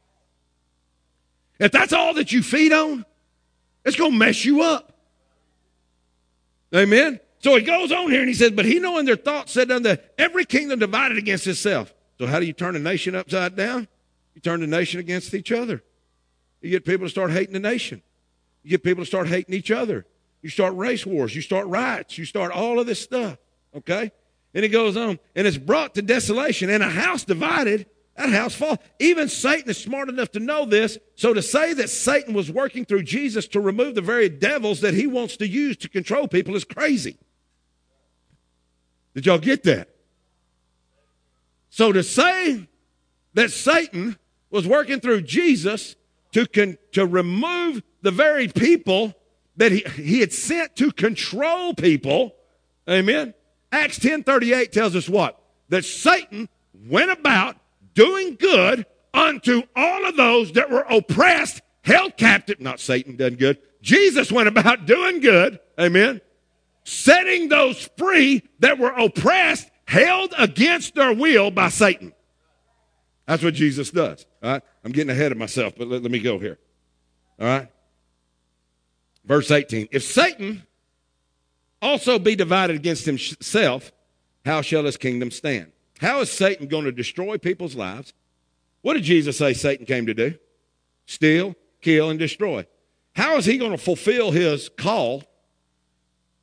If that's all that you feed on, it's going to mess you up. Amen? So he goes on here and he says, but he knowing their thoughts said unto every kingdom divided against itself. So how do you turn a nation upside down? You turn the nation against each other. You get people to start hating the nation. You get people to start hating each other. You start race wars. You start riots. You start all of this stuff. Okay? And he goes on. And it's brought to desolation. And a house divided, that house falls. Even Satan is smart enough to know this. So to say that Satan was working through Jesus to remove the very devils that he wants to use to control people is crazy. Did y'all get that? So to say that Satan was working through Jesus to con- to remove the very people that he, he had sent to control people, amen? Acts ten thirty-eight tells us what? That Satan went about doing good unto all of those that were oppressed, held captive. Not Satan done good. Jesus went about doing good, amen? Setting those free that were oppressed, held against their will by Satan. That's what Jesus does. All right? I'm getting ahead of myself, but let, let me go here. All right? Verse eighteen. If Satan also be divided against himself, how shall his kingdom stand? How is Satan going to destroy people's lives? What did Jesus say Satan came to do? Steal, kill, and destroy. How is he going to fulfill his call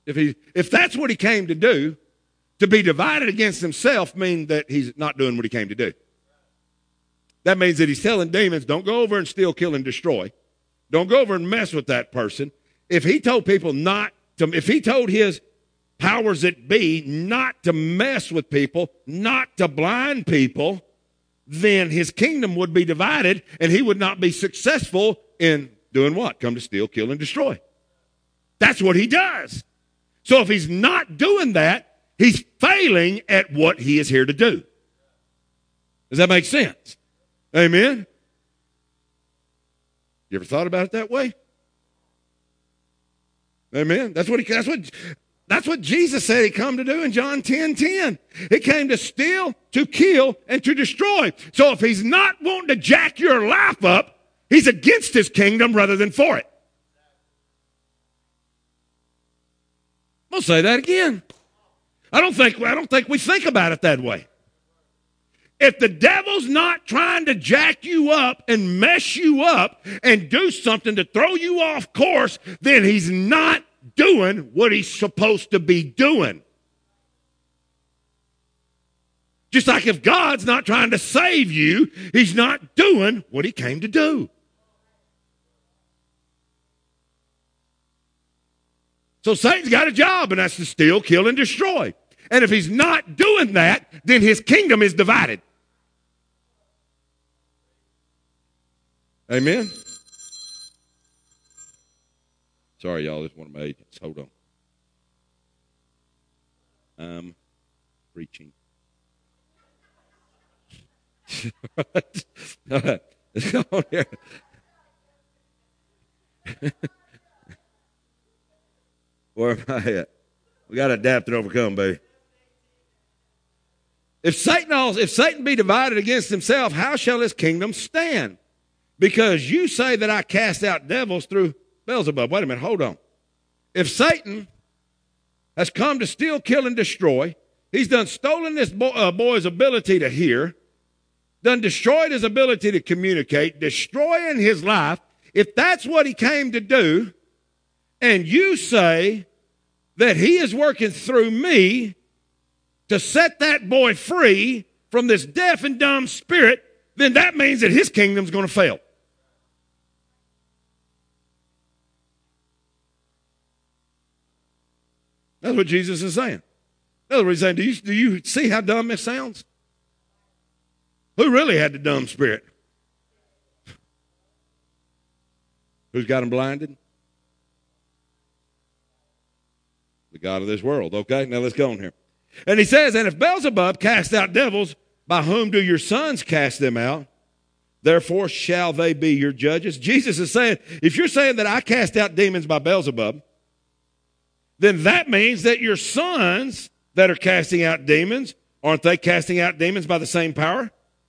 If he, if that's what he came to do, to be divided against himself means that he's not doing what he came to do. That means that he's telling demons, don't go over and steal, kill, and destroy. Don't go over and mess with that person. If he told people not to, if he told his powers that be not to mess with people, not to blind people, then his kingdom would be divided and he would not be successful in doing what? Come to steal, kill, and destroy. That's what he does. So if he's not doing that, he's failing at what he is here to do. Does that make sense? Amen? You ever thought about it that way? Amen? That's what he, that's what, that's what Jesus said he come to do in John ten ten. He came to steal, to kill, and to destroy. So if he's not wanting to jack your life up, he's against his kingdom rather than for it. I'll say that again. I don't think, I don't think we think about it that way. If the devil's not trying to jack you up and mess you up and do something to throw you off course, then he's not doing what he's supposed to be doing. Just like if God's not trying to save you, he's not doing what he came to do. So Satan's got a job, and that's to steal, kill, and destroy. And if he's not doing that, then his kingdom is divided. Amen? Sorry, y'all. This is one of my agents. Hold on. I'm preaching. All right. Let's go on here. Where am I at? We got to adapt and overcome, baby. If Satan, if Satan be divided against himself, how shall his kingdom stand? Because you say that I cast out devils through Beelzebub. Wait a minute, hold on. If Satan has come to steal, kill, and destroy, he's done stolen this boy, uh, boy's ability to hear, done destroyed his ability to communicate, destroying his life. If that's what he came to do, and you say that he is working through me to set that boy free from this deaf and dumb spirit, then that means that his kingdom's going to fail. That's what Jesus is saying. In other words, he's saying, do you, do you see how dumb this sounds? Who really had the dumb spirit? Who's got him blinded? The God of this world. Okay, now let's go on here. And he says, and if Beelzebub cast out devils, by whom do your sons cast them out? Therefore shall they be your judges. Jesus is saying, if you're saying that I cast out demons by Beelzebub, then that means that your sons that are casting out demons, aren't they casting out demons by the same power?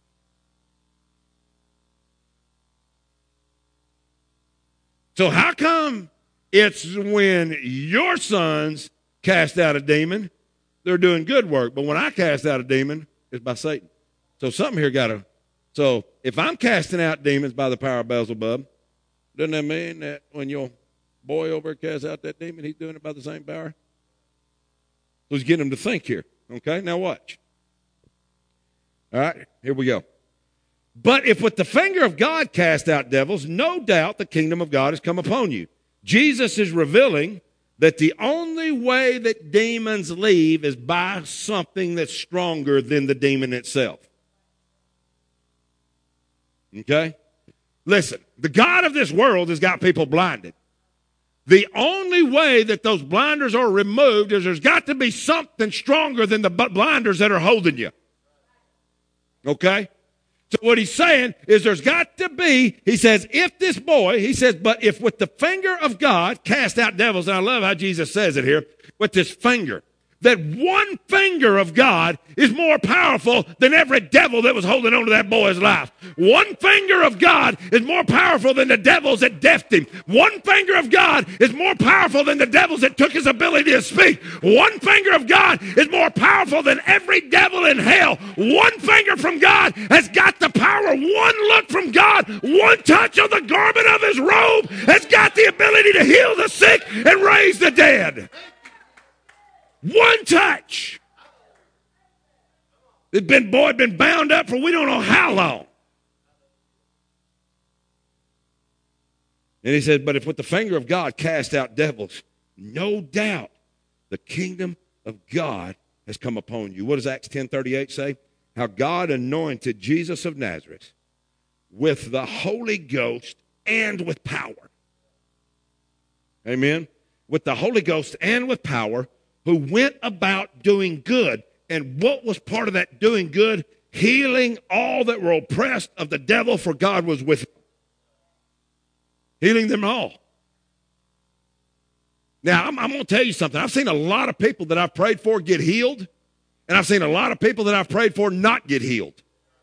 So how come it's when your sons cast out a demon, they're doing good work, but when I cast out a demon, it's by Satan. So something here got to, so if I'm casting out demons by the power of Beelzebub, doesn't that mean that when your boy over casts out that demon, he's doing it by the same power? So he's getting them to think here. Okay, now watch. All right, here we go. But if with the finger of God cast out devils, no doubt the kingdom of God has come upon you. Jesus is revealing that the only way that demons leave is by something that's stronger than the demon itself. Okay? Listen, the God of this world has got people blinded. The only way that those blinders are removed is there's got to be something stronger than the blinders that are holding you. Okay? So what he's saying is there's got to be, he says, if this boy, he says, but if with the finger of God cast out devils, and I love how Jesus says it here, with this finger, that one finger of God is more powerful than every devil that was holding on to that boy's life. One finger of God is more powerful than the devils that deafed him. One finger of God is more powerful than the devils that took his ability to speak. One finger of God is more powerful than every devil in hell. One finger from God has got the power. One look from God, one touch of the garment of his robe has got the ability to heal the sick and raise the dead. One touch. This been boy been bound up for we don't know how long. And he said, but if with the finger of God cast out devils, no doubt the kingdom of God has come upon you. What does Acts ten thirty-eight say? How God anointed Jesus of Nazareth with the Holy Ghost and with power. Amen. With the Holy Ghost and with power, who went about doing good. And what was part of that doing good? Healing all that were oppressed of the devil, for God was with them. Healing them all. Now, I'm, I'm going to tell you something. I've seen a lot of people that I've prayed for get healed, and I've seen a lot of people that I've prayed for not get healed.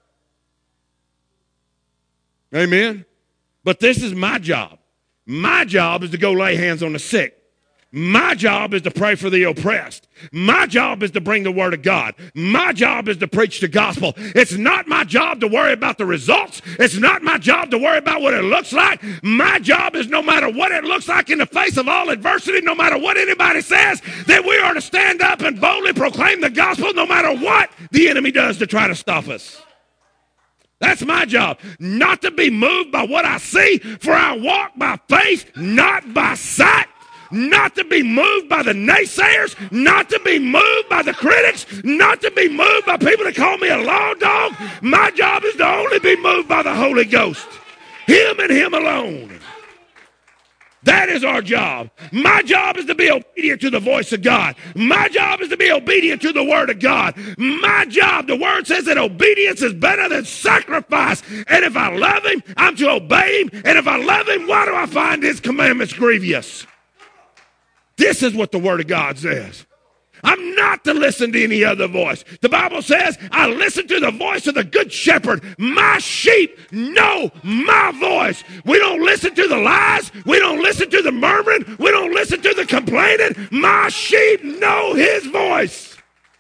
Amen? But this is my job. My job is to go lay hands on the sick. My job is to pray for the oppressed. My job is to bring the word of God. My job is to preach the gospel. It's not my job to worry about the results. It's not my job to worry about what it looks like. My job is, no matter what it looks like in the face of all adversity, no matter what anybody says, that we are to stand up and boldly proclaim the gospel no matter what the enemy does to try to stop us. That's my job. Not to be moved by what I see, for I walk by faith, not by sight. Not to be moved by the naysayers, not to be moved by the critics, not to be moved by people that call me a law dog. My job is to only be moved by the Holy Ghost. Him and Him alone. That is our job. My job is to be obedient to the voice of God. My job is to be obedient to the Word of God. My job, the Word says that obedience is better than sacrifice. And if I love Him, I'm to obey Him. And if I love Him, why do I find His commandments grievous? This is what the Word of God says. I'm not to listen to any other voice. The Bible says, I listen to the voice of the good shepherd. My sheep know my voice. We don't listen to the lies. We don't listen to the murmuring. We don't listen to the complaining. My sheep know His voice.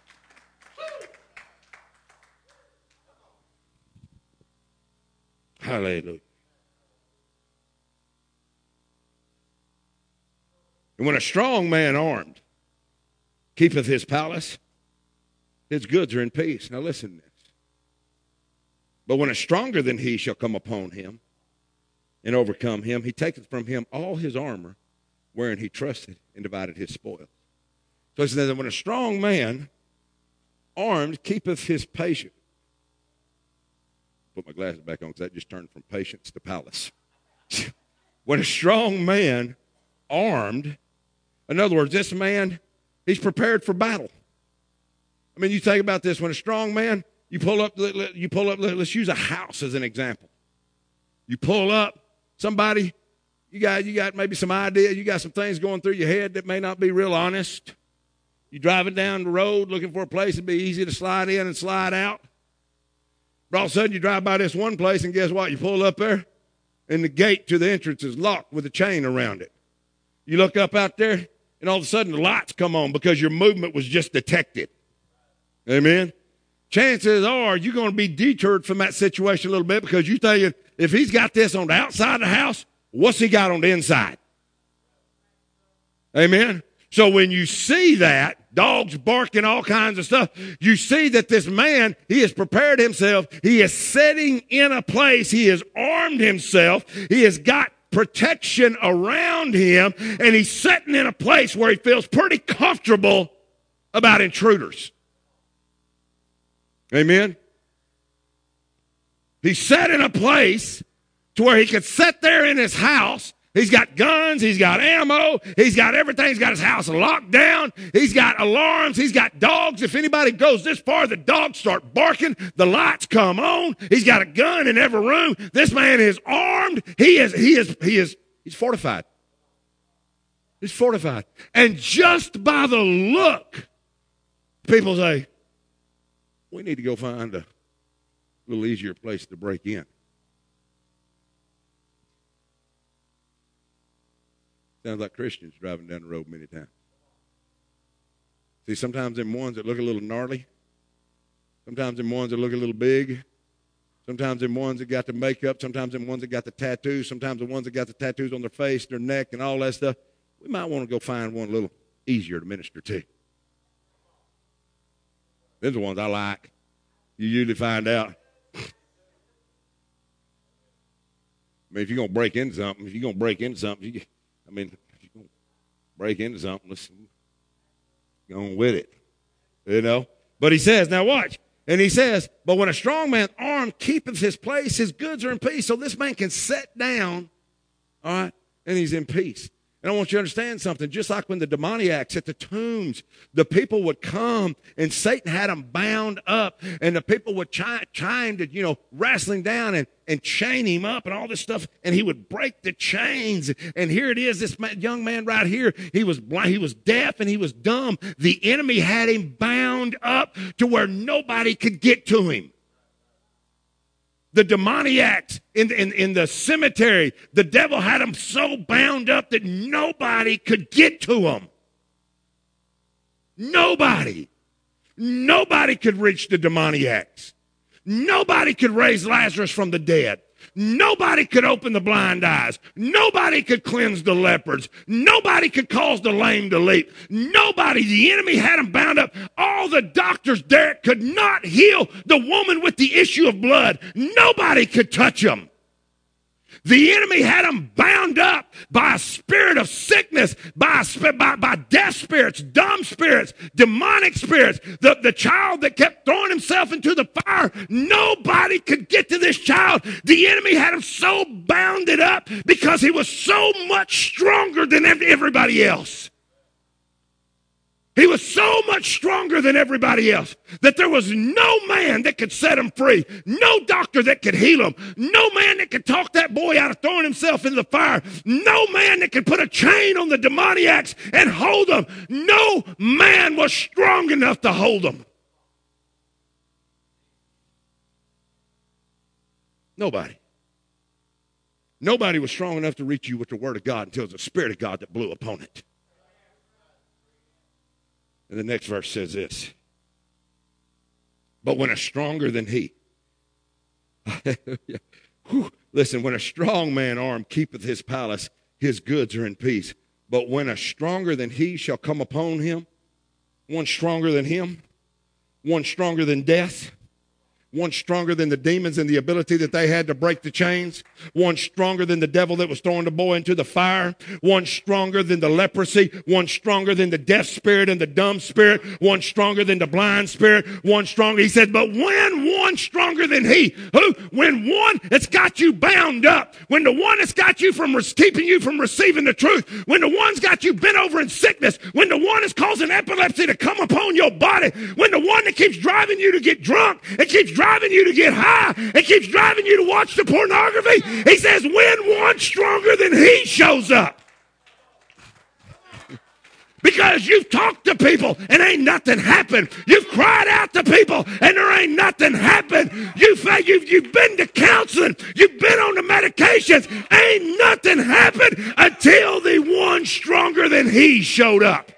Hallelujah. And when a strong man armed keepeth his palace, his goods are in peace. Now listen to this. But when a stronger than he shall come upon him and overcome him, he taketh from him all his armor wherein he trusted and divided his spoil. So he says that when a strong man armed keepeth his patience. Put my glasses back on because that just turned from patience to palace. When a strong man armed, in other words, this man, he's prepared for battle. I mean, you think about this. When a strong man, you pull up, you pull up, let's use a house as an example. You pull up, somebody, you got, you got maybe some idea, you got some things going through your head that may not be real honest. You're driving down the road looking for a place that'd be easy to slide in and slide out. But all of a sudden you drive by this one place and guess what? You pull up there and the gate to the entrance is locked with a chain around it. You look up out there, and all of a sudden the lights come on because your movement was just detected. Amen? Chances are you're going to be deterred from that situation a little bit because you're thinking, if he's got this on the outside of the house, what's he got on the inside? Amen? So when you see that, dogs barking, all kinds of stuff, you see that this man, he has prepared himself. He is sitting in a place. He has armed himself. He has got protection around him, and he's sitting in a place where he feels pretty comfortable about intruders. Amen? He's set in a place to where he could sit there in his house. He's got guns, he's got ammo, he's got everything. He's got his house locked down, he's got alarms, he's got dogs. If anybody goes this far, the dogs start barking, the lights come on, he's got a gun in every room. This man is armed, he is, he is, he is, he's fortified. He's fortified. And just by the look, people say, we need to go find a little easier place to break in. Sounds like Christians driving down the road many times. See, sometimes them ones that look a little gnarly, sometimes them ones that look a little big, sometimes them ones that got the makeup, sometimes them ones that got the tattoos, sometimes the ones that got the tattoos on their face, their neck, and all that stuff. We might want to go find one a little easier to minister to. Those are the ones I like. You usually find out. I mean, if you're going to break into something, if you're going to break into something, you, I mean, if you're going to break into something, let's go on with it. You know? But he says, now watch. And he says, but when a strong man's arm keepeth his place, his goods are in peace. So this man can sit down, all right, and he's in peace. And I want you to understand something. Just like when the demoniacs at the tombs, the people would come and Satan had them bound up, and the people would try, trying to, you know, wrestling down and, and chain him up and all this stuff, and he would break the chains. And here it is, this man, young man right here, he was blind, he was deaf, and he was dumb. The enemy had him bound up to where nobody could get to him. The demoniacs in, in, in the cemetery, the devil had them so bound up that nobody could get to them. Nobody. Nobody could reach the demoniacs. Nobody could raise Lazarus from the dead. Nobody could open the blind eyes. Nobody could cleanse the lepers. Nobody could cause the lame to leap. Nobody. The enemy had them bound up. All the doctors, Derek, could not heal the woman with the issue of blood. Nobody could touch them. The enemy had them bound up by a spirit of sickness, by, a, by, by deaf spirits, dumb spirits, demonic spirits. The, the child that kept throwing himself into the fire, nobody could get to this child. The enemy had him so bounded up because he was so much stronger than everybody else. He was so much stronger than everybody else that there was no man that could set him free, no doctor that could heal him, no man that could talk that boy out of throwing himself into the fire, no man that could put a chain on the demoniacs and hold them. No man was strong enough to hold them. Nobody. Nobody was strong enough to reach you with the word of God until it was the Spirit of God that blew upon it. And the next verse says this. But when a stronger than he. Listen, when a strong man arm keepeth his palace, his goods are in peace. But when a stronger than he shall come upon him, one stronger than him, one stronger than death, one stronger than the demons and the ability that they had to break the chains, one stronger than the devil that was throwing the boy into the fire, one stronger than the leprosy, one stronger than the deaf spirit and the dumb spirit, one stronger than the blind spirit, one stronger. He said, but when one stronger than he, who, when one that's got you bound up, when the one that's got you from keeping you from receiving the truth, when the one's got you bent over in sickness, when the one is causing epilepsy to come upon your body, when the one that keeps driving you to get drunk, it keeps driving you to get high, it keeps driving you to watch the pornography. He says, when one stronger than he shows up. Because you've talked to people and ain't nothing happened. You've cried out to people and there ain't nothing happened. You've, you've, you've been to counseling. You've been on the medications. Ain't nothing happened until the one stronger than he showed up.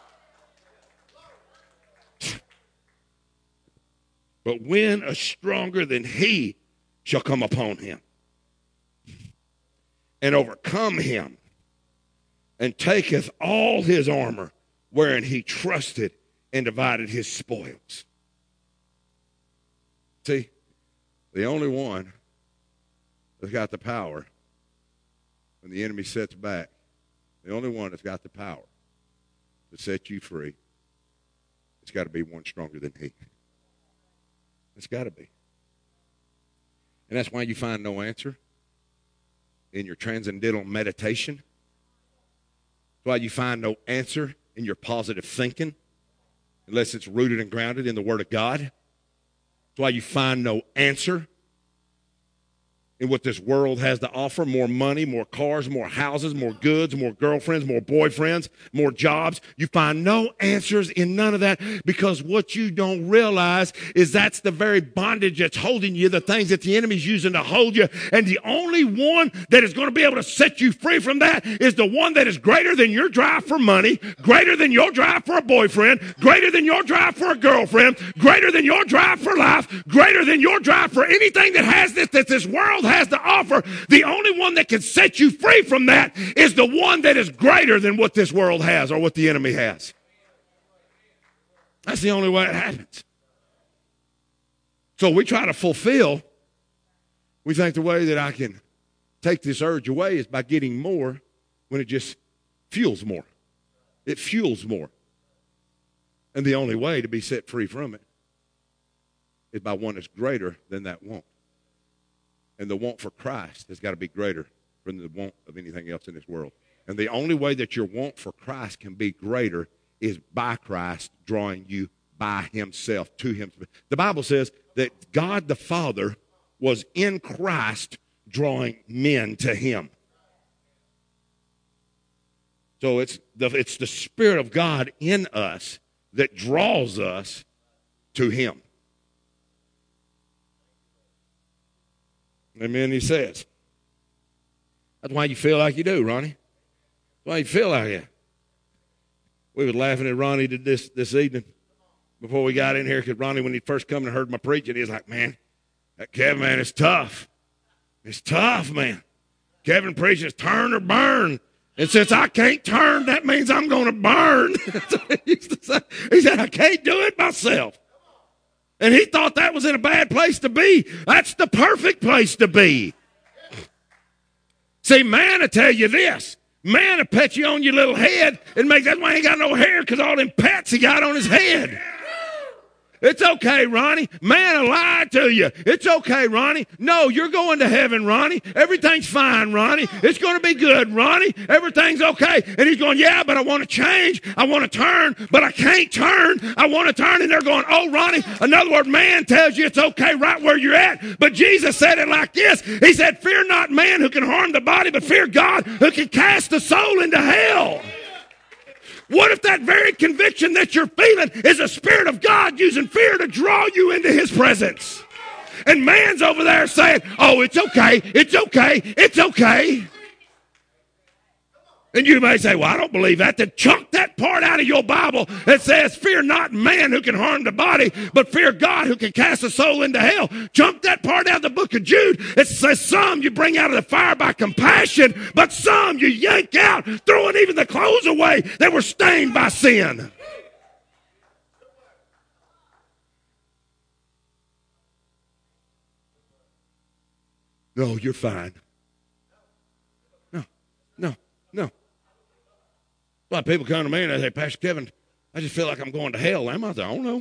But when a stronger than he shall come upon him and overcome him and taketh all his armor wherein he trusted and divided his spoils. See, the only one that's got the power when the enemy sets back, the only one that's got the power to set you free, it's got to be one stronger than he. It's got to be. And that's why you find no answer in your transcendental meditation. That's why you find no answer in your positive thinking unless it's rooted and grounded in the Word of God. That's why you find no answer in what this world has to offer. More money, more cars, more houses, more goods, more girlfriends, more boyfriends, more jobs. You find no answers in none of that because what you don't realize is that's the very bondage that's holding you, the things that the enemy's using to hold you. And the only one that is going to be able to set you free from that is the one that is greater than your drive for money, greater than your drive for a boyfriend, greater than your drive for a girlfriend, greater than your drive for life, greater than your drive for anything that has this, that this world has to offer. The only one that can set you free from that is the one that is greater than what this world has or what the enemy has. That's the only way it happens. So we try to fulfill. We think the way that I can take this urge away is by getting more when it just fuels more. It fuels more. And the only way to be set free from it is by one that's greater than that want. And the want for Christ has got to be greater than the want of anything else in this world. And the only way that your want for Christ can be greater is by Christ drawing you by himself to him. The Bible says that God the Father was in Christ drawing men to him. So it's the, it's the Spirit of God in us that draws us to him. Amen, he says. That's why you feel like you do, Ronnie. That's why you feel like it. We was laughing at Ronnie this, this evening before we got in here, because Ronnie, when he first come and heard my preaching, he was like, man, that Kevin, man, it's tough. It's tough, man. Kevin preaches turn or burn. And since I can't turn, that means I'm going to burn. he, used to say. He said, I can't do it myself. And he thought that was in a bad place to be. That's the perfect place to be. See, man, I tell you this. Man will pet you on your little head and make that why he ain't got no hair, because all them pets he got on his head. It's okay, Ronnie. Man will lie to you. It's okay, Ronnie. No, you're going to heaven, Ronnie. Everything's fine, Ronnie. It's going to be good, Ronnie. Everything's okay. And he's going, yeah, but I want to change. I want to turn, but I can't turn. I want to turn. And they're going, oh, Ronnie. In other words, man tells you it's okay right where you're at. But Jesus said it like this. He said, fear not man who can harm the body, but fear God who can cast the soul into hell. What if that very conviction that you're feeling is the Spirit of God using fear to draw you into his presence? And man's over there saying, oh, it's okay, it's okay, it's okay. And you may say, well, I don't believe that. Then chunk that part out of your Bible that says, fear not man who can harm the body, but fear God who can cast the soul into hell. Chunk that part out of the book of Jude. It says some you bring out of the fire by compassion, but some you yank out, throwing even the clothes away that were stained by sin. No, you're fine. No, no, no. A lot of people come to me and they say, Pastor Kevin, I just feel like I'm going to hell. Am I? I don't know.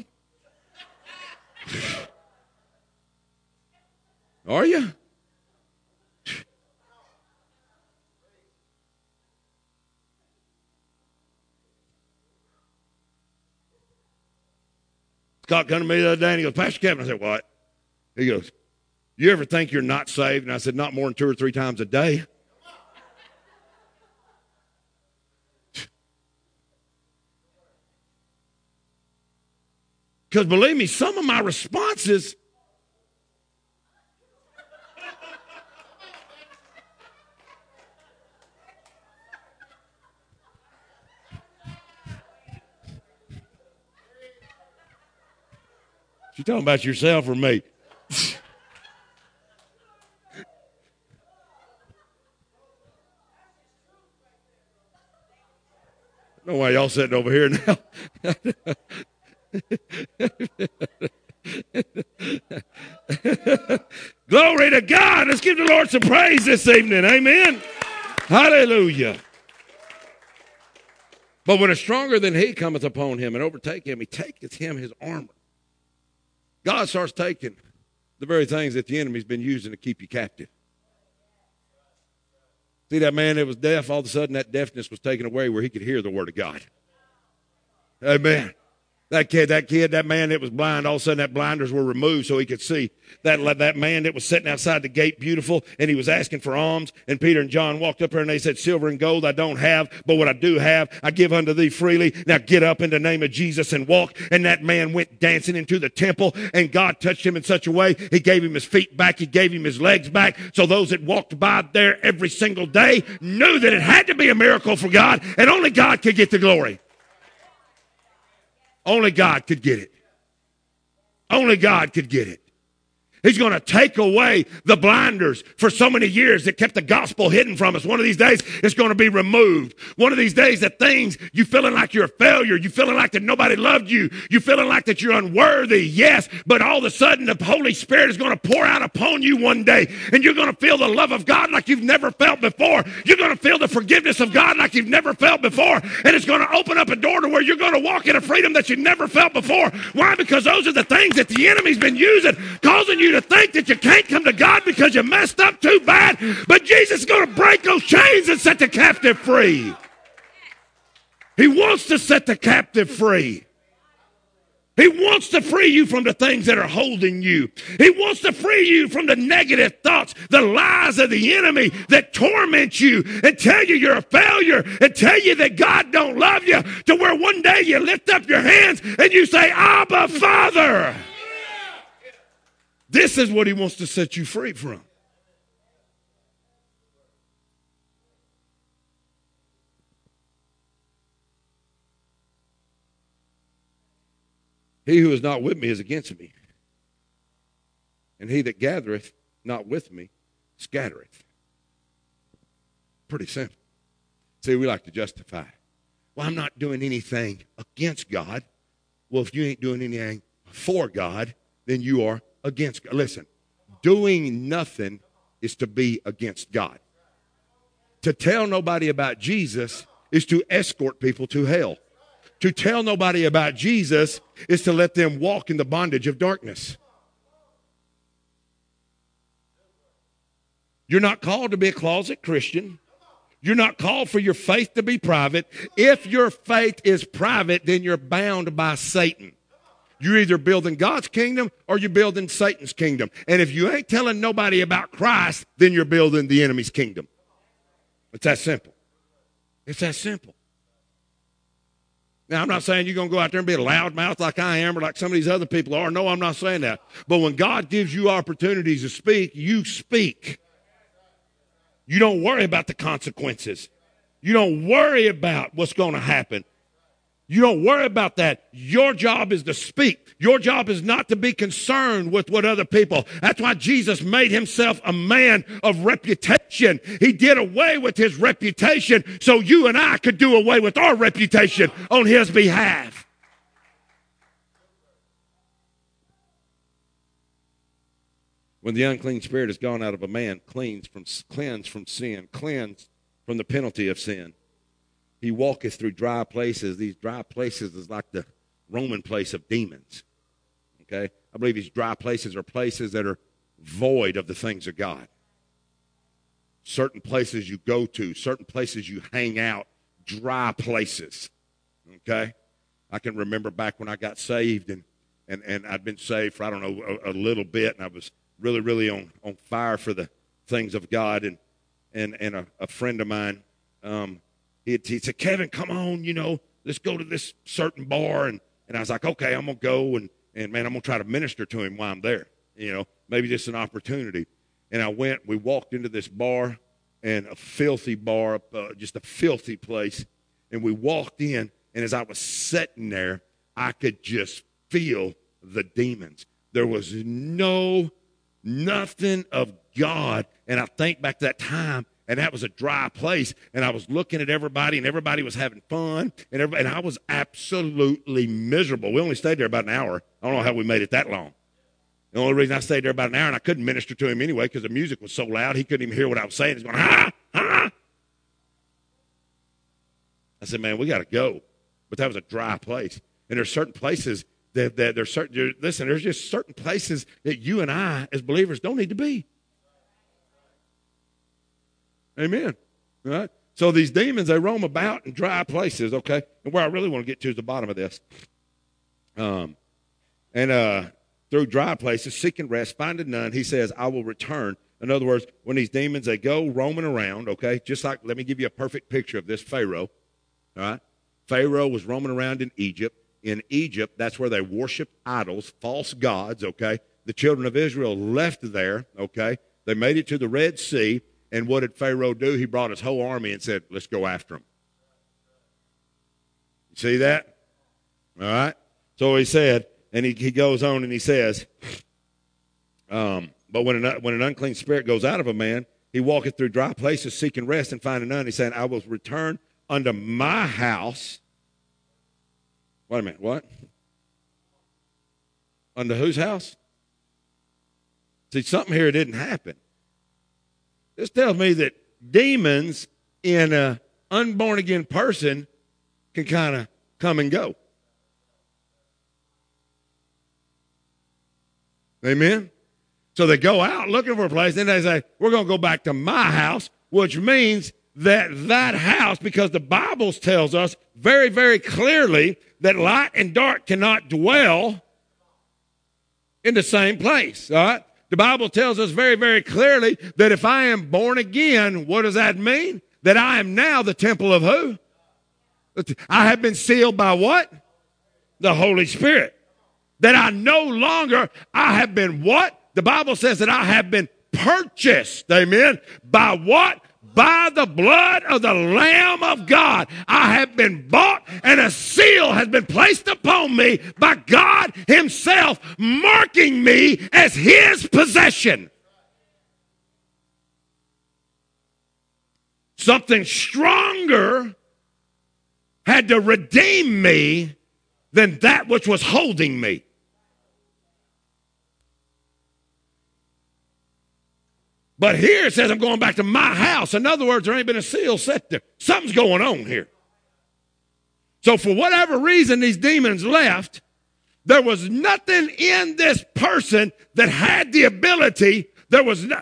Are you? Scott come to me the other day and he goes, Pastor Kevin. I said, what? He goes, you ever think you're not saved? And I said, not more than two or three times a day. Because believe me, some of my responses you talking about yourself or me? No way y'all sitting over here now. Glory to God. Let's give the Lord some praise this evening. Amen. Hallelujah. But when a stronger than he cometh upon him and overtake him, he taketh him his armor. God starts taking the very things that the enemy's been using to keep you captive. See that man that was deaf, all of a sudden that deafness was taken away where he could hear the word of God. Amen. That kid, that kid, that man that was blind, all of a sudden that blinders were removed so he could see. That, that man that was sitting outside the gate beautiful and he was asking for alms. And Peter and John walked up there and they said, silver and gold I don't have, but what I do have, I give unto thee freely. Now get up in the name of Jesus and walk. And that man went dancing into the temple and God touched him in such a way. He gave him his feet back. He gave him his legs back. So those that walked by there every single day knew that it had to be a miracle for God and only God could get the glory. Only God could get it. Only God could get it. He's going to take away the blinders for so many years that kept the gospel hidden from us. One of these days, it's going to be removed. One of these days, the things you feeling like you're a failure, you feeling like that nobody loved you, you feeling like that you're unworthy, yes, but all of a sudden the Holy Spirit is going to pour out upon you one day, and you're going to feel the love of God like you've never felt before. You're going to feel the forgiveness of God like you've never felt before, and it's going to open up a door to where you're going to walk in a freedom that you never felt before. Why? Because those are the things that the enemy's been using, causing you to think that you can't come to God because you messed up too bad. But Jesus is going to break those chains and set the captive free. He wants to set the captive free. He wants to free you from the things that are holding you. He wants to free you from the negative thoughts, the lies of the enemy that torment you and tell you you're a failure and tell you that God don't love you, to where one day you lift up your hands and you say, Abba, Father. This is what he wants to set you free from. He who is not with me is against me, and he that gathereth not with me scattereth. Pretty simple. See, we like to justify. Well, I'm not doing anything against God. Well, if you ain't doing anything for God, then you are against God. Listen, doing nothing is to be against God. To tell nobody about Jesus is to escort people to hell. To tell nobody about Jesus is to let them walk in the bondage of darkness. You're not called to be a closet Christian. You're not called for your faith to be private. If your faith is private, then you're bound by Satan. You're either building God's kingdom or you're building Satan's kingdom. And if you ain't telling nobody about Christ, then you're building the enemy's kingdom. It's that simple. It's that simple. Now, I'm not saying you're going to go out there and be a loudmouth like I am or like some of these other people are. No, I'm not saying that. But when God gives you opportunities to speak, you speak. You don't worry about the consequences. You don't worry about what's going to happen. You don't worry about that. Your job is to speak. Your job is not to be concerned with what other people. That's why Jesus made himself a man of reputation. He did away with his reputation so you and I could do away with our reputation on his behalf. When the unclean spirit is gone out of a man, cleansed from, cleansed from sin, cleansed from the penalty of sin, he walketh through dry places. These dry places is like the Roman place of demons. Okay? I believe these dry places are places that are void of the things of God. Certain places you go to, certain places you hang out, dry places. Okay? I can remember back when I got saved, and and, and I'd been saved for, I don't know, a, a little bit, and I was really, really on, on fire for the things of God. And and, and a, a friend of mine, um, he, he said, Kevin, come on, you know, let's go to this certain bar. And, and I was like, okay, I'm going to go, and, and, man, I'm going to try to minister to him while I'm there. You know, maybe just an opportunity. And I went, we walked into this bar, and a filthy bar, uh, just a filthy place. And we walked in, and as I was sitting there, I could just feel the demons. There was no, nothing of God. And I think back to that time, and that was a dry place, and I was looking at everybody, and everybody was having fun, and everybody, and I was absolutely miserable. We only stayed there about an hour. I don't know how we made it that long. The only reason I stayed there about an hour, and I couldn't minister to him anyway because the music was so loud, he couldn't even hear what I was saying. He's going, ha, ha. I said, man, we got to go. But that was a dry place. And there's certain places that, that there's certain, there, listen, there's just certain places that you and I as believers don't need to be. Amen. All right? So these demons, they roam about in dry places, okay? And where I really want to get to is the bottom of this. Um, and uh, through dry places, seeking rest, finding none, he says, I will return. In other words, when these demons, they go roaming around, okay? Just like, let me give you a perfect picture of this Pharaoh, all right? Pharaoh was roaming around in Egypt. In Egypt, that's where they worshiped idols, false gods, okay? The children of Israel left there, okay? They made it to the Red Sea. And what did Pharaoh do? He brought his whole army and said, let's go after them. You see that? All right? So he said, and he, he goes on and he says, Um, but when an, when an unclean spirit goes out of a man, he walketh through dry places seeking rest and finding none. He's saying, I will return unto my house. Wait a minute, what? Unto whose house? See, something here didn't happen. This tells me that demons in an unborn again person can kind of come and go. Amen? So they go out looking for a place, then they say, we're going to go back to my house, which means that that house, because the Bible tells us very, very clearly that light and dark cannot dwell in the same place, all right? The Bible tells us very, very clearly that if I am born again, what does that mean? That I am now the temple of who? I have been sealed by what? The Holy Spirit. That I no longer, I have been what? The Bible says that I have been purchased, amen, by what? By the blood of the Lamb of God. I have been bought, and a seal has been placed upon me by God himself, marking me as his possession. Something stronger had to redeem me than that which was holding me. But here it says I'm going back to my house. In other words, there ain't been a seal set there. Something's going on here. So for whatever reason these demons left, there was nothing in this person that had the ability. There was no.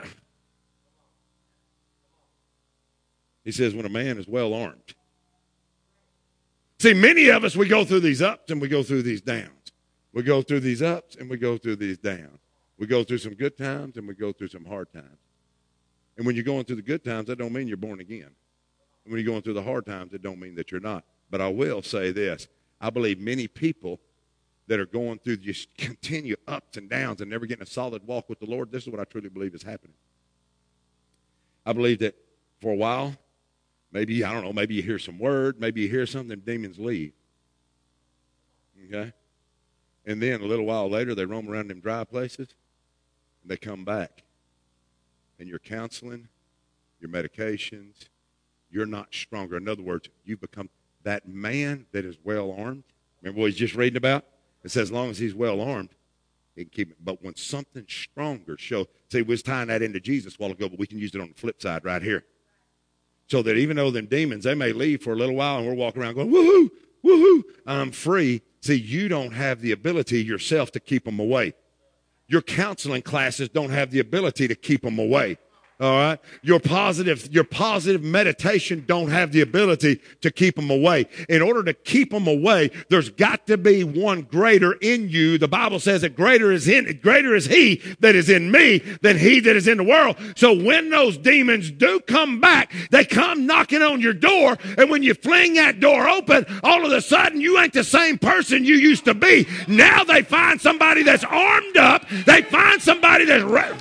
He says when a man is well armed. See, many of us, we go through these ups and we go through these downs. We go through these ups and we go through these downs. We go through some good times and we go through some hard times. And when you're going through the good times, that don't mean you're born again. And when you're going through the hard times, it don't mean that you're not. But I will say this. I believe many people that are going through just continue ups and downs and never getting a solid walk with the Lord, this is what I truly believe is happening. I believe that for a while, maybe, I don't know, maybe you hear some word, maybe you hear something, demons leave. Okay? And then a little while later, they roam around them dry places, and they come back. And your counseling, your medications, you're not stronger. In other words, you become that man that is well armed. Remember what he's just reading about? It says as long as he's well armed, he can keep it. But when something stronger shows, see, we was tying that into Jesus a while ago, but we can use it on the flip side right here. So that even though them demons, they may leave for a little while and we're walking around going, woohoo, woohoo, I'm free. See, you don't have the ability yourself to keep them away. Your counseling classes don't have the ability to keep them away. All right? Your positive, your positive meditation don't have the ability to keep them away. In order to keep them away, there's got to be one greater in you. The Bible says that greater is in, greater is he that is in me than he that is in the world. So when those demons do come back, they come knocking on your door, and when you fling that door open, all of a sudden you ain't the same person you used to be. Now they find somebody that's armed up. They find somebody that's ready.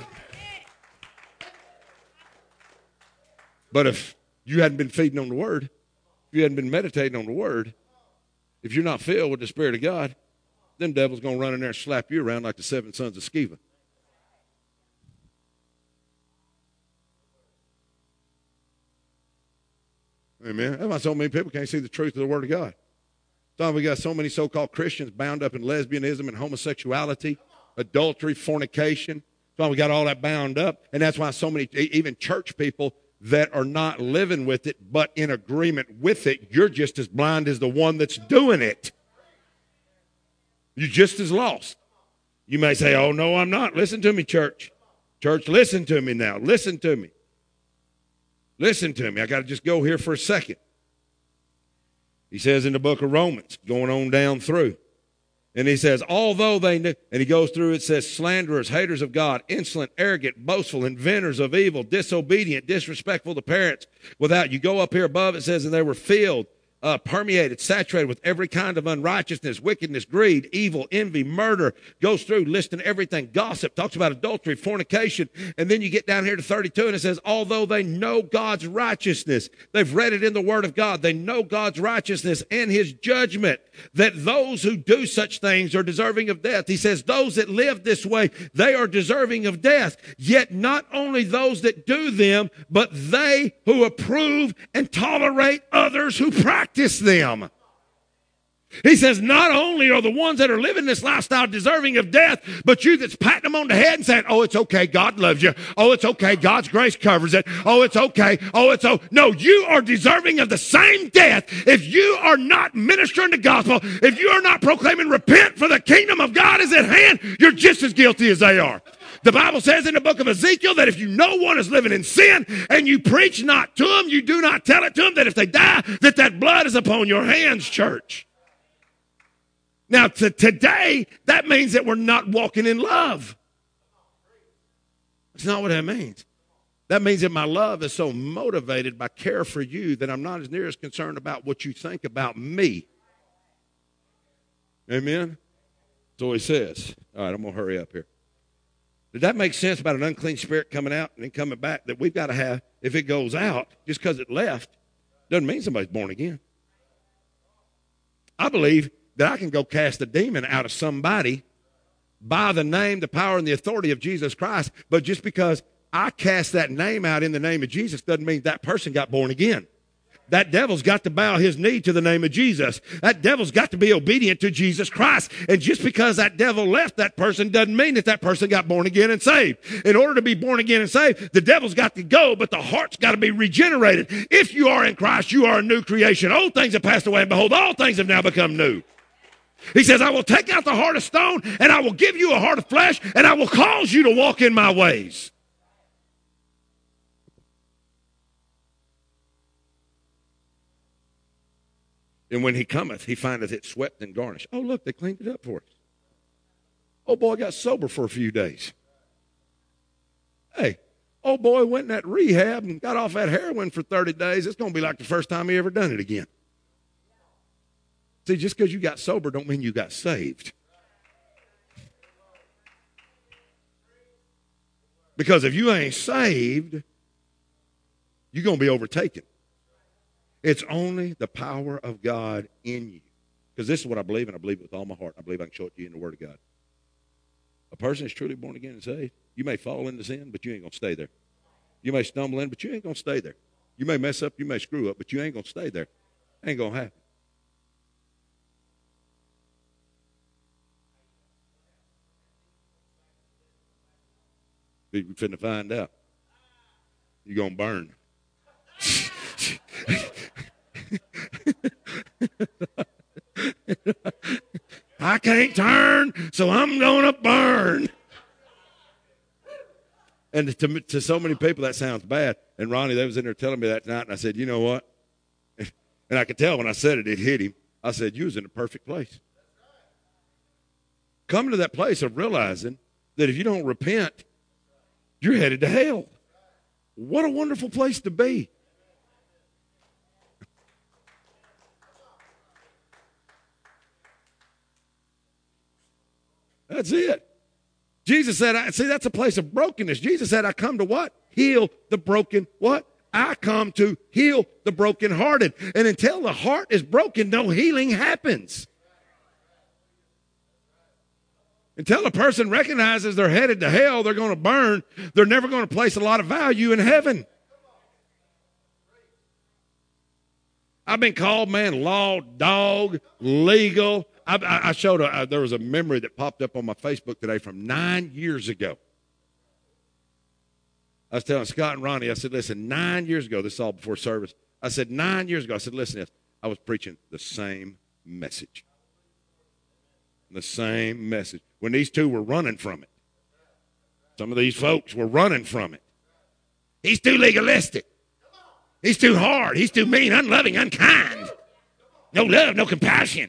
But if you hadn't been feeding on the Word, if you hadn't been meditating on the Word, if you're not filled with the Spirit of God, them devils going to run in there and slap you around like the seven sons of Sceva. Amen. That's why so many people can't see the truth of the Word of God. So we got so many so-called Christians bound up in lesbianism and homosexuality, adultery, fornication. That's why we got all that bound up. And that's why so many, even church people, that are not living with it, but in agreement with it, you're just as blind as the one that's doing it. You're just as lost. You may say, oh, no, I'm not. Listen to me, church. Church, listen to me now. Listen to me. Listen to me. I got to just go here for a second. He says in the book of Romans, going on down through, and he says, although they knew, and he goes through, it says, slanderers, haters of God, insolent, arrogant, boastful, inventors of evil, disobedient, disrespectful to parents. Without, you go up here above, it says, and they were filled uh, permeated, saturated with every kind of unrighteousness, wickedness, greed, evil, envy, murder. Goes through listing everything. Gossip, talks about adultery, fornication. And then you get down here to thirty-two and it says, although they know God's righteousness, they've read it in the Word of God, they know God's righteousness and His judgment, that those who do such things are deserving of death. He says those that live this way, they are deserving of death. Yet not only those that do them, but they who approve and tolerate others who practice them. He says not only are the ones that are living this lifestyle deserving of death, but you that's patting them on the head and saying, oh, it's okay, God loves you. Oh, it's okay, God's grace covers it. Oh, it's okay. Oh, it's okay. No, you are deserving of the same death if you are not ministering the gospel, if you are not proclaiming repent for the kingdom of God is at hand, you're just as guilty as they are. The Bible says in the book of Ezekiel that if you know one is living in sin and you preach not to them, you do not tell it to them, that if they die, that that blood is upon your hands, church. Now, to today, that means that we're not walking in love. That's not what that means. That means that my love is so motivated by care for you that I'm not as near as concerned about what you think about me. Amen? That's what he says. All right, I'm going to hurry up here. Did that make sense about an unclean spirit coming out and then coming back? That we've got to have, if it goes out, just because it left, doesn't mean somebody's born again. I believe that I can go cast a demon out of somebody by the name, the power, and the authority of Jesus Christ. But just because I cast that name out in the name of Jesus doesn't mean that person got born again. That devil's got to bow his knee to the name of Jesus. That devil's got to be obedient to Jesus Christ. And just because that devil left that person doesn't mean that that person got born again and saved. In order to be born again and saved, the devil's got to go, but the heart's got to be regenerated. If you are in Christ, you are a new creation. Old things have passed away, and behold, all things have now become new. He says, I will take out the heart of stone, and I will give you a heart of flesh, and I will cause you to walk in my ways. And when he cometh, he findeth it swept and garnished. Oh, look, they cleaned it up for us. Oh, boy, got sober for a few days. Hey, oh, boy went in that rehab and got off that heroin for thirty days. It's going to be like the first time he ever done it again. See, just because you got sober don't mean you got saved. Because if you ain't saved, you're going to be overtaken. It's only the power of God in you. Because this is what I believe, and I believe it with all my heart. I believe I can show it to you in the Word of God. A person is truly born again and saved. You may fall into sin, but you ain't going to stay there. You may stumble in, but you ain't going to stay there. You may mess up, you may screw up, but you ain't going to stay there. It ain't going to happen. We're finna find out. You're going to burn. I can't turn, so I'm going to burn. And to, to so many people, that sounds bad. And Ronnie, they was in there telling me that tonight, and I said, you know what? And I could tell when I said it, it hit him. I said, you was in the perfect place. Come to that place of realizing that if you don't repent, you're headed to hell. What a wonderful place to be. That's it. Jesus said, I, see, that's a place of brokenness. Jesus said, I come to what? Heal the broken what? I come to heal the brokenhearted. And until the heart is broken, no healing happens. Until a person recognizes they're headed to hell, they're going to burn, they're never going to place a lot of value in heaven. I've been called, man, law, dog, legal. I, I showed, a, there was a memory that popped up on my Facebook today from nine years ago. I was telling Scott and Ronnie, I said, listen, nine years ago, this is all before service. I said, nine years ago, I said, listen, I was preaching the same message. The same message. When these two were running from it. Some of these folks were running from it. He's too legalistic. He's too hard. He's too mean, unloving, unkind. No love, no compassion.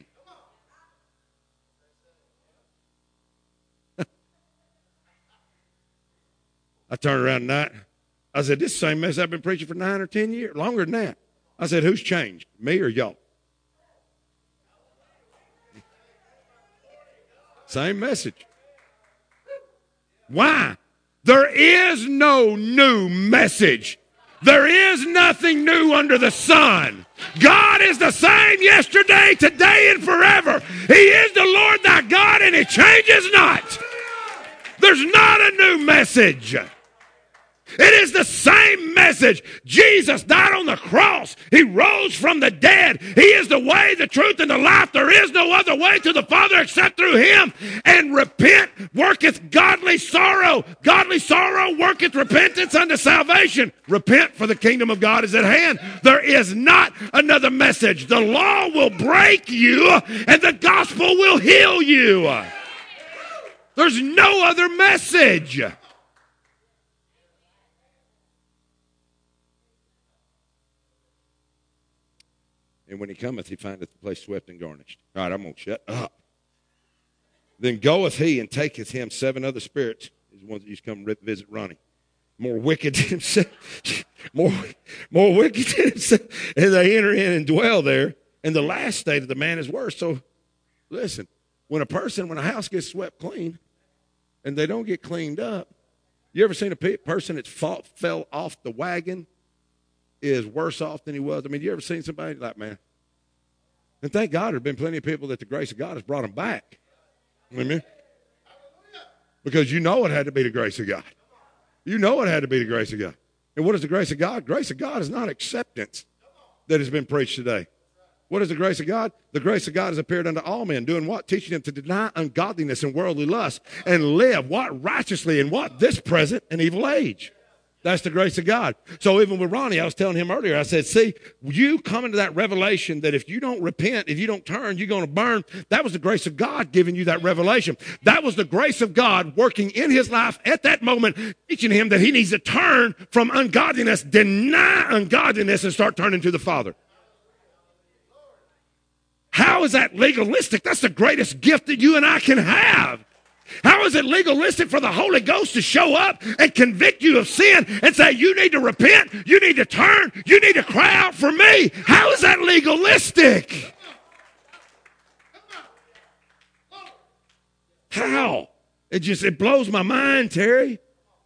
I turned around tonight. I said, this is the same message I've been preaching for nine or ten years, longer than that. I said, who's changed, me or y'all? Same message. Why? There is no new message. There is nothing new under the sun. God is the same yesterday, today, and forever. He is the Lord thy God, and He changes not. There's not a new message. It is the same message. Jesus died on the cross. He rose from the dead. He is the way, the truth, and the life. There is no other way to the Father except through Him. And repent worketh godly sorrow. Godly sorrow worketh repentance unto salvation. Repent, for the kingdom of God is at hand. There is not another message. The law will break you, and the gospel will heal you. There's no other message. And when He cometh, He findeth the place swept and garnished. All right, I'm going to shut up. Then goeth he and taketh him seven other spirits. These ones that used to come visit Ronnie. More wicked than himself. More, more wicked than himself. And they enter in and dwell there. And the last state of the man is worse. So, listen. When a person, when a house gets swept clean, and they don't get cleaned up, you ever seen a pe- person that fought, fell off the wagon is worse off than he was? I mean, you ever seen somebody like, man? And thank God there have been plenty of people that the grace of God has brought them back. Amen? Because you know it had to be the grace of God. You know it had to be the grace of God. And what is the grace of God? Grace of God is not acceptance that has been preached today. What is the grace of God? The grace of God has appeared unto all men, doing what? Teaching them to deny ungodliness and worldly lust and live what? Righteously in what? This present and evil age. That's the grace of God. So even with Ronnie, I was telling him earlier, I said, see, you come into that revelation that if you don't repent, if you don't turn, you're going to burn. That was the grace of God giving you that revelation. That was the grace of God working in his life at that moment, teaching him that he needs to turn from ungodliness, deny ungodliness, and start turning to the Father. How is that legalistic? That's the greatest gift that you and I can have. How is it legalistic for the Holy Ghost to show up and convict you of sin and say, you need to repent, you need to turn, you need to cry out for me? How is that legalistic? How? It just, it blows my mind, Terry.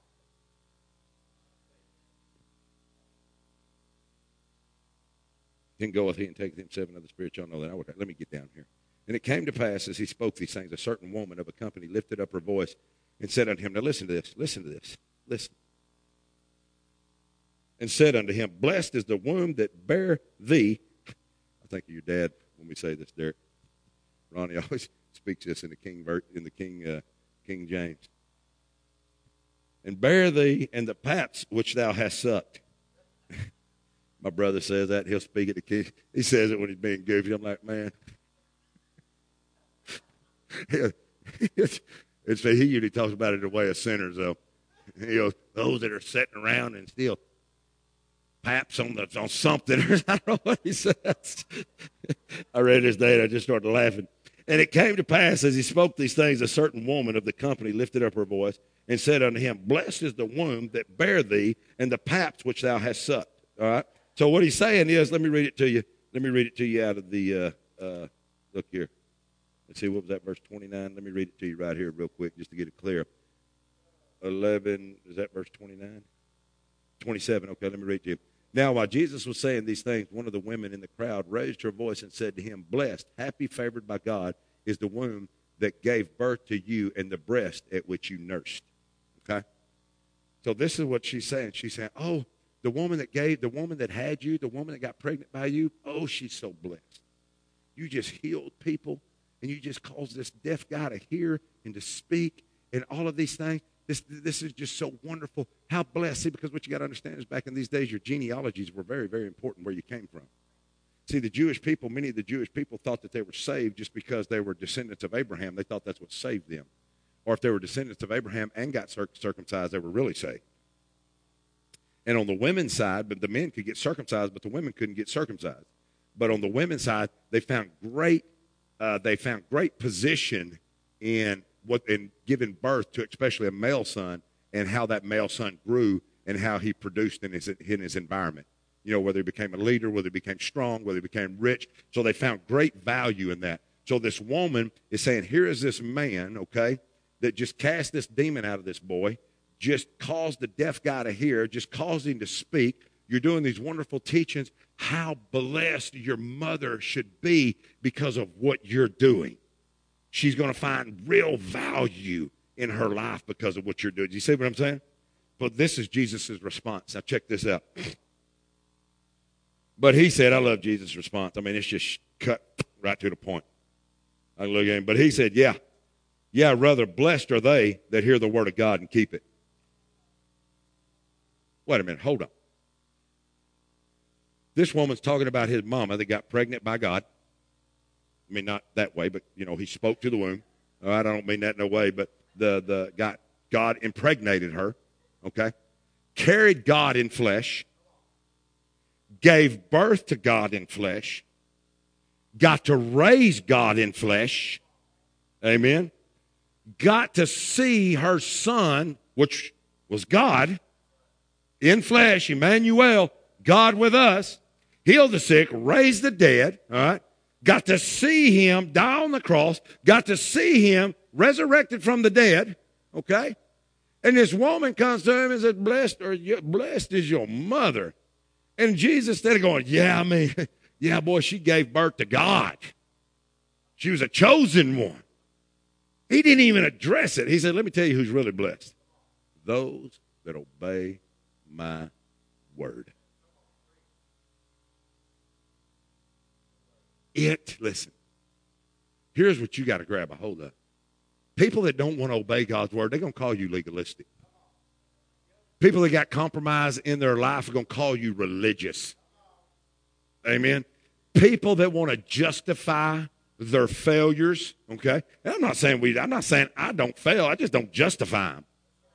Then goeth he and taketh him seven other spirits. Y'all know that. Let me get down here. And it came to pass, as he spoke these things, a certain woman of a company lifted up her voice and said unto him, now listen to this, listen to this, listen. And said unto him, blessed is the womb that bare thee. I think of your dad when we say this, Derek. Ronnie always speaks this in the King in the King uh, King James. And bear thee and the paps which thou hast sucked. My brother says that. He'll speak it to kids. He says it when he's being goofy. I'm like, man. it's, it's, he usually talks about it in the way of sinners, though. He goes, those that are sitting around and still paps on the on something. I don't know what he says. I read this day and I just started laughing. And it came to pass, as he spoke these things, a certain woman of the company lifted up her voice and said unto him, blessed is the womb that bare thee and the paps which thou hast sucked. All right? So what he's saying is, let me read it to you. Let me read it to you out of the, uh, uh, look here. Let's see, what was that, verse twenty-nine? Let me read it to you right here real quick just to get it clear. eleven, is that verse twenty-nine? twenty-seven, okay, let me read to you. Now, while Jesus was saying these things, one of the women in the crowd raised her voice and said to him, blessed, happy, favored by God, is the womb that gave birth to you and the breast at which you nursed. Okay? So this is what she's saying. She's saying, oh, the woman that gave, the woman that had you, the woman that got pregnant by you, oh, she's so blessed. You just healed people, and you just caused this deaf guy to hear and to speak and all of these things. This, this is just so wonderful. How blessed. See, because what you got to understand is back in these days, your genealogies were very, very important where you came from. See, the Jewish people, many of the Jewish people thought that they were saved just because they were descendants of Abraham. They thought that's what saved them. Or if they were descendants of Abraham and got circumcised, they were really saved. And on the women's side, but the men could get circumcised, but the women couldn't get circumcised. But on the women's side, they found great, uh, they found great position in what in giving birth to, especially a male son, and how that male son grew and how he produced in his in his environment. You know, whether he became a leader, whether he became strong, whether he became rich. So they found great value in that. So this woman is saying, here is this man, okay, that just cast this demon out of this boy, just caused the deaf guy to hear, just caused him to speak. You're doing these wonderful teachings. How blessed your mother should be because of what you're doing. She's going to find real value in her life because of what you're doing. Do you see what I'm saying? But this is Jesus' response. Now check this out. But he said, I love Jesus' response. I mean, it's just cut right to the point. I look at him. But he said, yeah, yeah, rather blessed are they that hear the word of God and keep it. Wait a minute, hold on. This woman's talking about his mama that got pregnant by God. I mean, not that way, but, you know, he spoke to the womb. All right, I don't mean that in a way, but the, the God, God impregnated her, okay? Carried God in flesh. Gave birth to God in flesh. Got to raise God in flesh. Amen. Got to see her son, which was God, in flesh, Emmanuel, God with us, healed the sick, raised the dead, all right? Got to see him die on the cross, got to see him resurrected from the dead, okay? And this woman comes to him and says, blessed, or blessed is your mother. And Jesus, instead of going, yeah, I mean, yeah, boy, she gave birth to God. She was a chosen one. He didn't even address it. He said, let me tell you who's really blessed. Those that obey my word. It, listen, here's what you got to grab a hold of. People that don't want to obey God's word, they're going to call you legalistic. People that got compromise in their life are going to call you religious. Amen. People that want to justify their failures, okay? And I'm not saying we, I'm not saying I don't fail. I just don't justify them.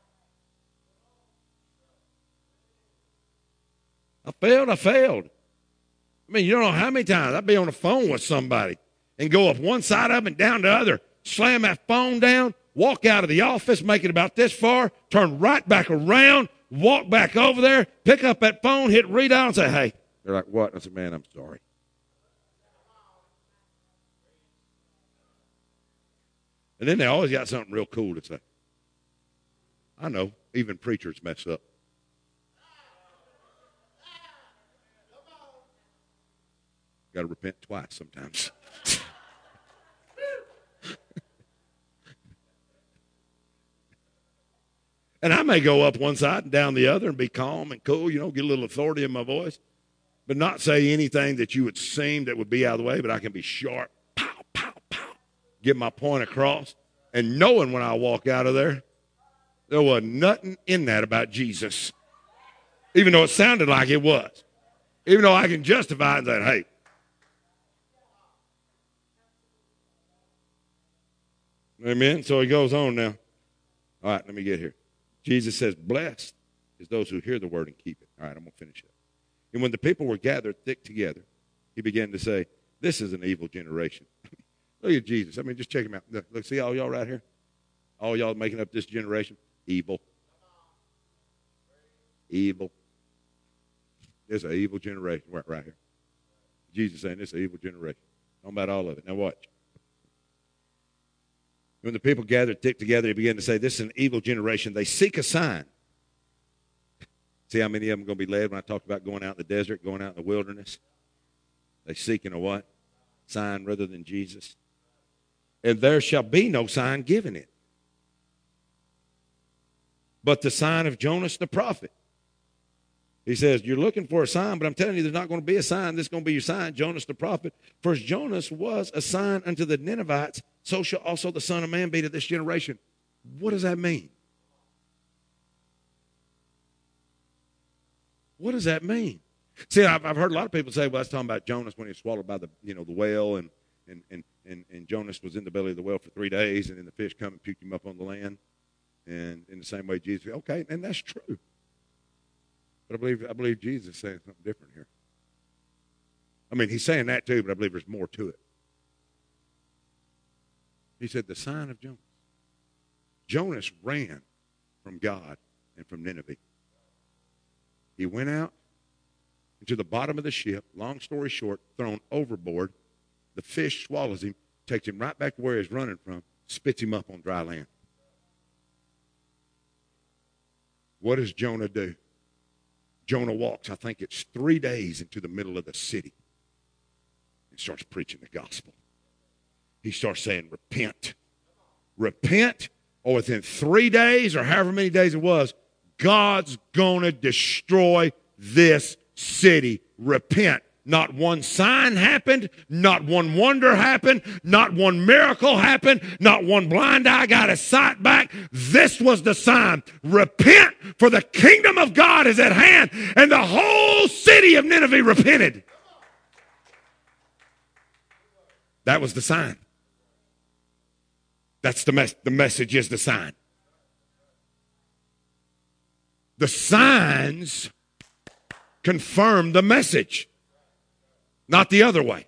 I failed, I failed. I mean, you don't know how many times I'd be on the phone with somebody and go up one side of them and down the other, slam that phone down, walk out of the office, make it about this far, turn right back around, walk back over there, pick up that phone, hit redial, and say, hey. They're like, what? I said, man, I'm sorry. And then they always got something real cool to say. I know, even preachers mess up. Got to repent twice sometimes. And I may go up one side and down the other and be calm and cool, you know, get a little authority in my voice, but not say anything that you would seem that would be out of the way, but I can be sharp, pow, pow, pow, get my point across, and knowing when I walk out of there, there was nothing in that about Jesus, even though it sounded like it was, even though I can justify it and say, hey, amen. So he goes on now. All right, let me get here. Jesus says, blessed is those who hear the word and keep it. All right, I'm going to finish up. And when the people were gathered thick together, he began to say, this is an evil generation. Look at Jesus. I mean, just check him out. Look, look, see all y'all right here? All y'all making up this generation? Evil. Evil. There's an evil generation right, right here. Jesus saying this is an evil generation. Talking about all of it. Now watch. When the people gathered thick together, he began to say, this is an evil generation. They seek a sign. See how many of them are going to be led when I talked about going out in the desert, going out in the wilderness? They seeking a what? Sign rather than Jesus. And there shall be no sign given it, but the sign of Jonas the prophet. He says, you're looking for a sign, but I'm telling you there's not going to be a sign. This is going to be your sign, Jonas the prophet. For as Jonas was a sign unto the Ninevites, so shall also the Son of Man be to this generation. What does that mean? What does that mean? See, I've, I've heard a lot of people say, well, that's talking about Jonas when he was swallowed by the, you know, the whale, and, and, and, and, and Jonas was in the belly of the whale for three days, and then the fish come and puked him up on the land. And in the same way, Jesus, okay, and that's true. But I believe I believe Jesus is saying something different here. I mean, he's saying that too, but I believe there's more to it. He said, the sign of Jonas. Jonas ran from God and from Nineveh. He went out into the bottom of the ship, long story short, thrown overboard. The fish swallows him. takes him right back to where he's running from, spits him up on dry land. What does Jonah do? Jonah walks, I think it's three days into the middle of the city and starts preaching the gospel. He starts saying, repent. Repent, or within three days or however many days it was, God's going to destroy this city. Repent. Not one sign happened. Not one wonder happened. Not one miracle happened. Not one blind eye got his sight back. This was the sign. Repent, for the kingdom of God is at hand. And the whole city of Nineveh repented. That was the sign. That's the mess. The message is the sign. The signs confirm the message. Not the other way.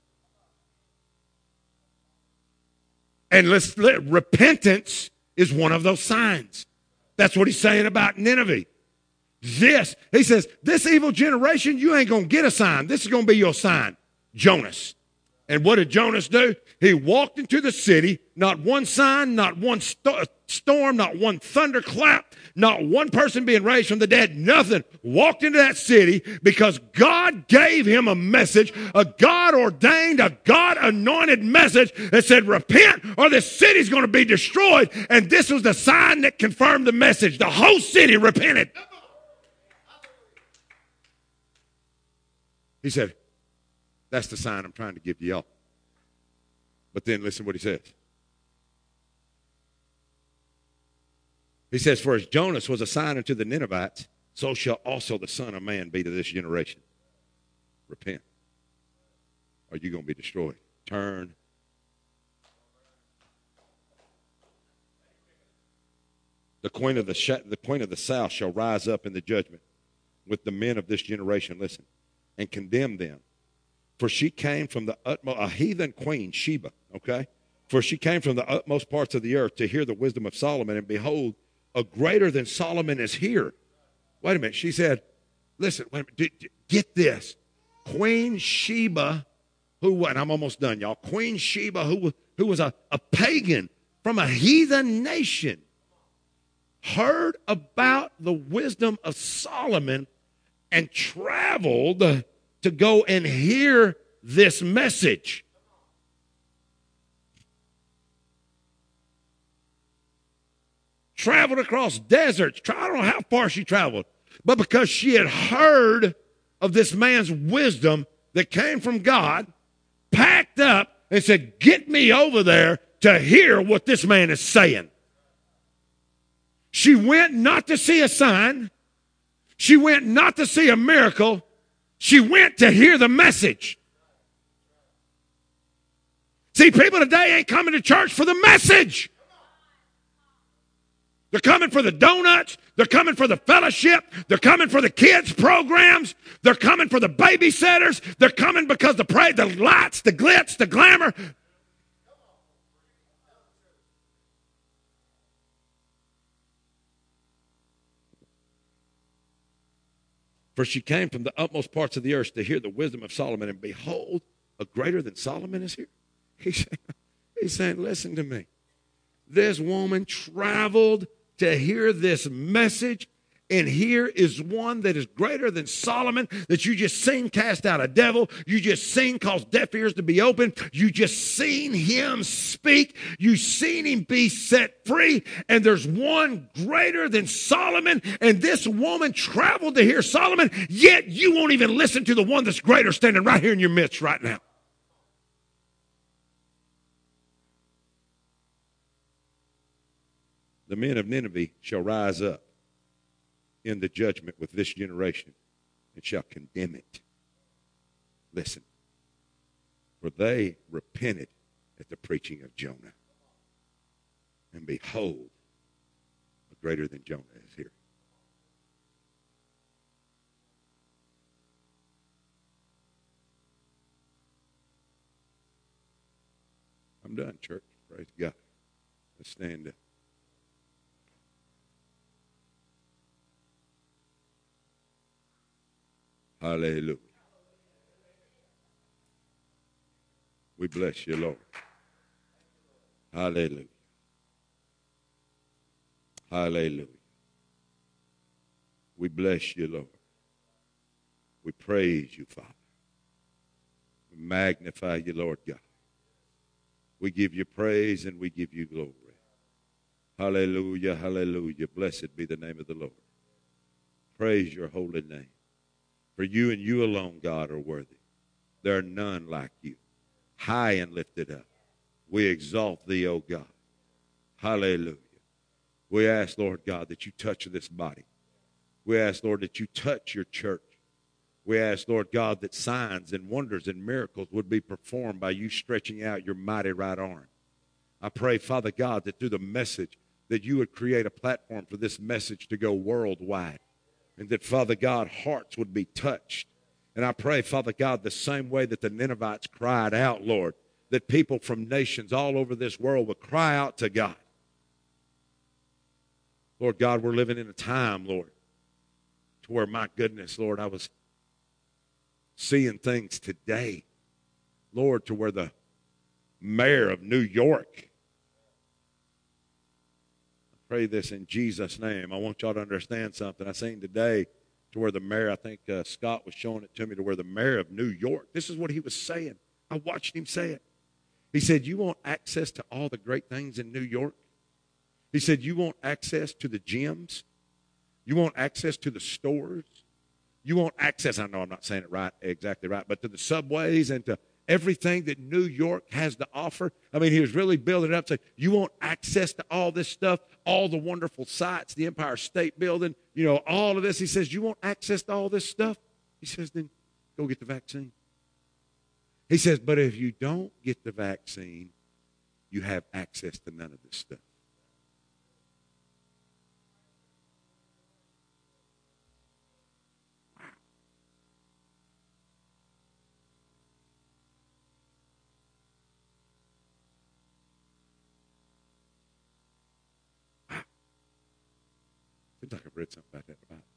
And let's let, repentance is one of those signs. That's what he's saying about Nineveh. This, he says, this evil generation, you ain't going to get a sign. This is going to be your sign. Jonas. And what did Jonas do? He walked into the city, not one sign, not one st- storm, not one thunderclap, not one person being raised from the dead, nothing. Walked into that city because God gave him a message, a God-ordained, a God-anointed message that said, repent or this city's going to be destroyed. And this was the sign that confirmed the message. The whole city repented. He said, that's the sign I'm trying to give to y'all. But then listen what he says. He says, for as Jonas was a sign unto the Ninevites, so shall also the Son of Man be to this generation. Repent, or you're going to be destroyed. Turn. The queen of the, sh- the queen of the south shall rise up in the judgment with the men of this generation, listen, and condemn them. For she came from the utmost, a heathen queen, Sheba, okay? For she came from the utmost parts of the earth to hear the wisdom of Solomon, and behold, a greater than Solomon is here. Wait a minute. She said, listen, wait a minute, get this. Queen Sheba, who, and I'm almost done, y'all. Queen Sheba, who, who was a, a pagan from a heathen nation, heard about the wisdom of Solomon and traveled to go and hear this message. Traveled across deserts. I don't know how far she traveled. But because she had heard of this man's wisdom that came from God, packed up and said, get me over there to hear what this man is saying. She went not to see a sign. She went not to see a miracle. She went to hear the message. See, people today ain't coming to church for the message. They're coming for the donuts. They're coming for the fellowship. They're coming for the kids' programs. They're coming for the babysitters. They're coming because the pray, the lights, the glitz, the glamour. For she came from the utmost parts of the earth to hear the wisdom of Solomon, and behold, a greater than Solomon is here. He's, he's saying, listen to me. This woman traveled to hear this message, and here is one that is greater than Solomon, that you just seen cast out a devil. You just seen cause deaf ears to be open. You just seen him speak. You seen him be set free. And there's one greater than Solomon. And this woman traveled to hear Solomon, yet you won't even listen to the one that's greater standing right here in your midst right now. The men of Nineveh shall rise up in the judgment with this generation and shall condemn it. Listen, for they repented at the preaching of Jonah. And behold, a greater than Jonah is here. I'm done, church. Praise God. Let's stand up. Hallelujah. We bless you, Lord. Hallelujah. Hallelujah. We bless you, Lord. We praise you, Father. We magnify you, Lord God. We give you praise and we give you glory. Hallelujah, hallelujah. Blessed be the name of the Lord. Praise your holy name. For you and you alone, God, are worthy. There are none like you. High and lifted up. We exalt thee, O God. Hallelujah. We ask, Lord God, that you touch this body. We ask, Lord, that you touch your church. We ask, Lord God, that signs and wonders and miracles would be performed by you stretching out your mighty right arm. I pray, Father God, that through the message, that you would create a platform for this message to go worldwide. And that, Father God, hearts would be touched. And I pray, Father God, the same way that the Ninevites cried out, Lord, that people from nations all over this world would cry out to God. Lord God, we're living in a time, Lord, to where, my goodness, Lord, I was seeing things today, Lord, to where the mayor of New York, I pray this in Jesus' name. I want y'all to understand something. I seen today to where the mayor, I think uh, Scott was showing it to me, to where the mayor of New York, this is what he was saying. I watched him say it. He said, you want access to all the great things in New York? He said, you want access to the gyms? You want access to the stores? You want access, I know I'm not saying it right, exactly right, but to the subways and to everything that New York has to offer. I mean, he was really building it up, saying, you want access to all this stuff, all the wonderful sights, the Empire State Building, you know, all of this. He says, you want access to all this stuff? He says, then go get the vaccine. He says, but if you don't get the vaccine, you have access to none of this stuff. Seems like I've read something about that in the Bible.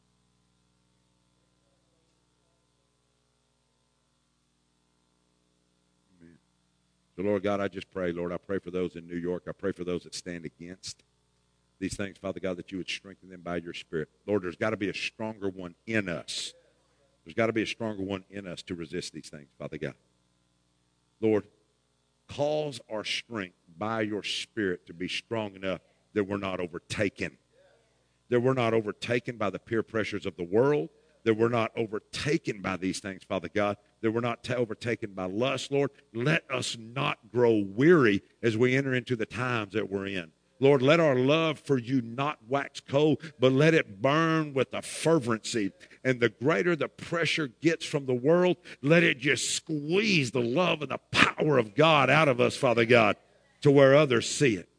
Amen. So, Lord God, I just pray, Lord, I pray for those in New York. I pray for those that stand against these things, Father God, that you would strengthen them by your Spirit. Lord, there's got to be a stronger one in us. There's got to be a stronger one in us to resist these things, Father God. Lord, cause our strength by your Spirit to be strong enough that we're not overtaken. That we're not overtaken by the peer pressures of the world, that we're not overtaken by these things, Father God, that we're not t- overtaken by lust, Lord. Let us not grow weary as we enter into the times that we're in. Lord, let our love for you not wax cold, but let it burn with a fervency. And the greater the pressure gets from the world, let it just squeeze the love and the power of God out of us, Father God, to where others see it.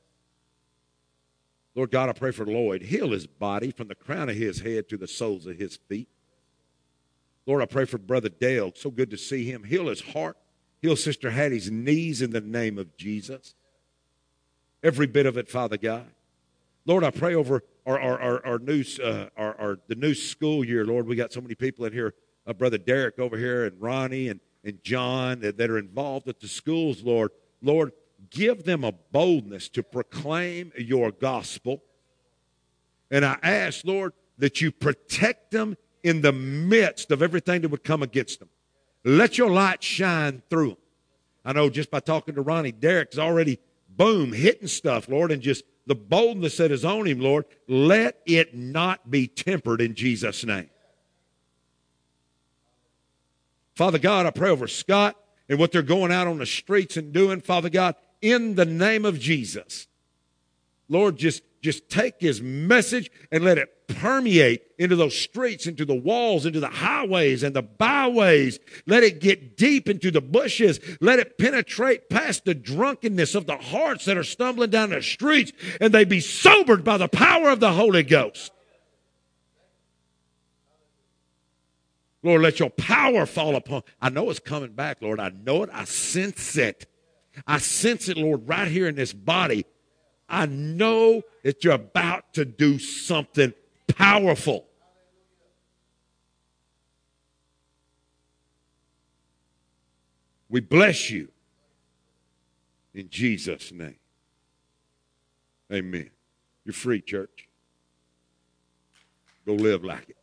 Lord God, I pray for Lloyd. Heal his body from the crown of his head to the soles of his feet. Lord, I pray for Brother Dale. So good to see him. Heal his heart. Heal Sister Hattie's knees in the name of Jesus. Every bit of it, Father God. Lord, I pray over our, our, our, our new, uh, our, our, the new school year, Lord. We got so many people in here. Uh, Brother Derek over here and Ronnie and, and John that, that are involved at the schools, Lord. Lord, give them a boldness to proclaim your gospel. And I ask, Lord, that you protect them in the midst of everything that would come against them. Let your light shine through them. I know just by talking to Ronnie, Derek's already, boom, hitting stuff, Lord, and just the boldness that is on him, Lord, let it not be tempered in Jesus' name. Father God, I pray over Scott and what they're going out on the streets and doing, Father God, in the name of Jesus. Lord, just, just take his message and let it permeate into those streets, into the walls, into the highways and the byways. Let it get deep into the bushes. Let it penetrate past the drunkenness of the hearts that are stumbling down the streets, and they be sobered by the power of the Holy Ghost. Lord, let your power fall upon. I know it's coming back, Lord. I know it. I sense it. I sense it, Lord, right here in this body. I know that you're about to do something powerful. We bless you in Jesus' name. Amen. You're free, church. Go live like it.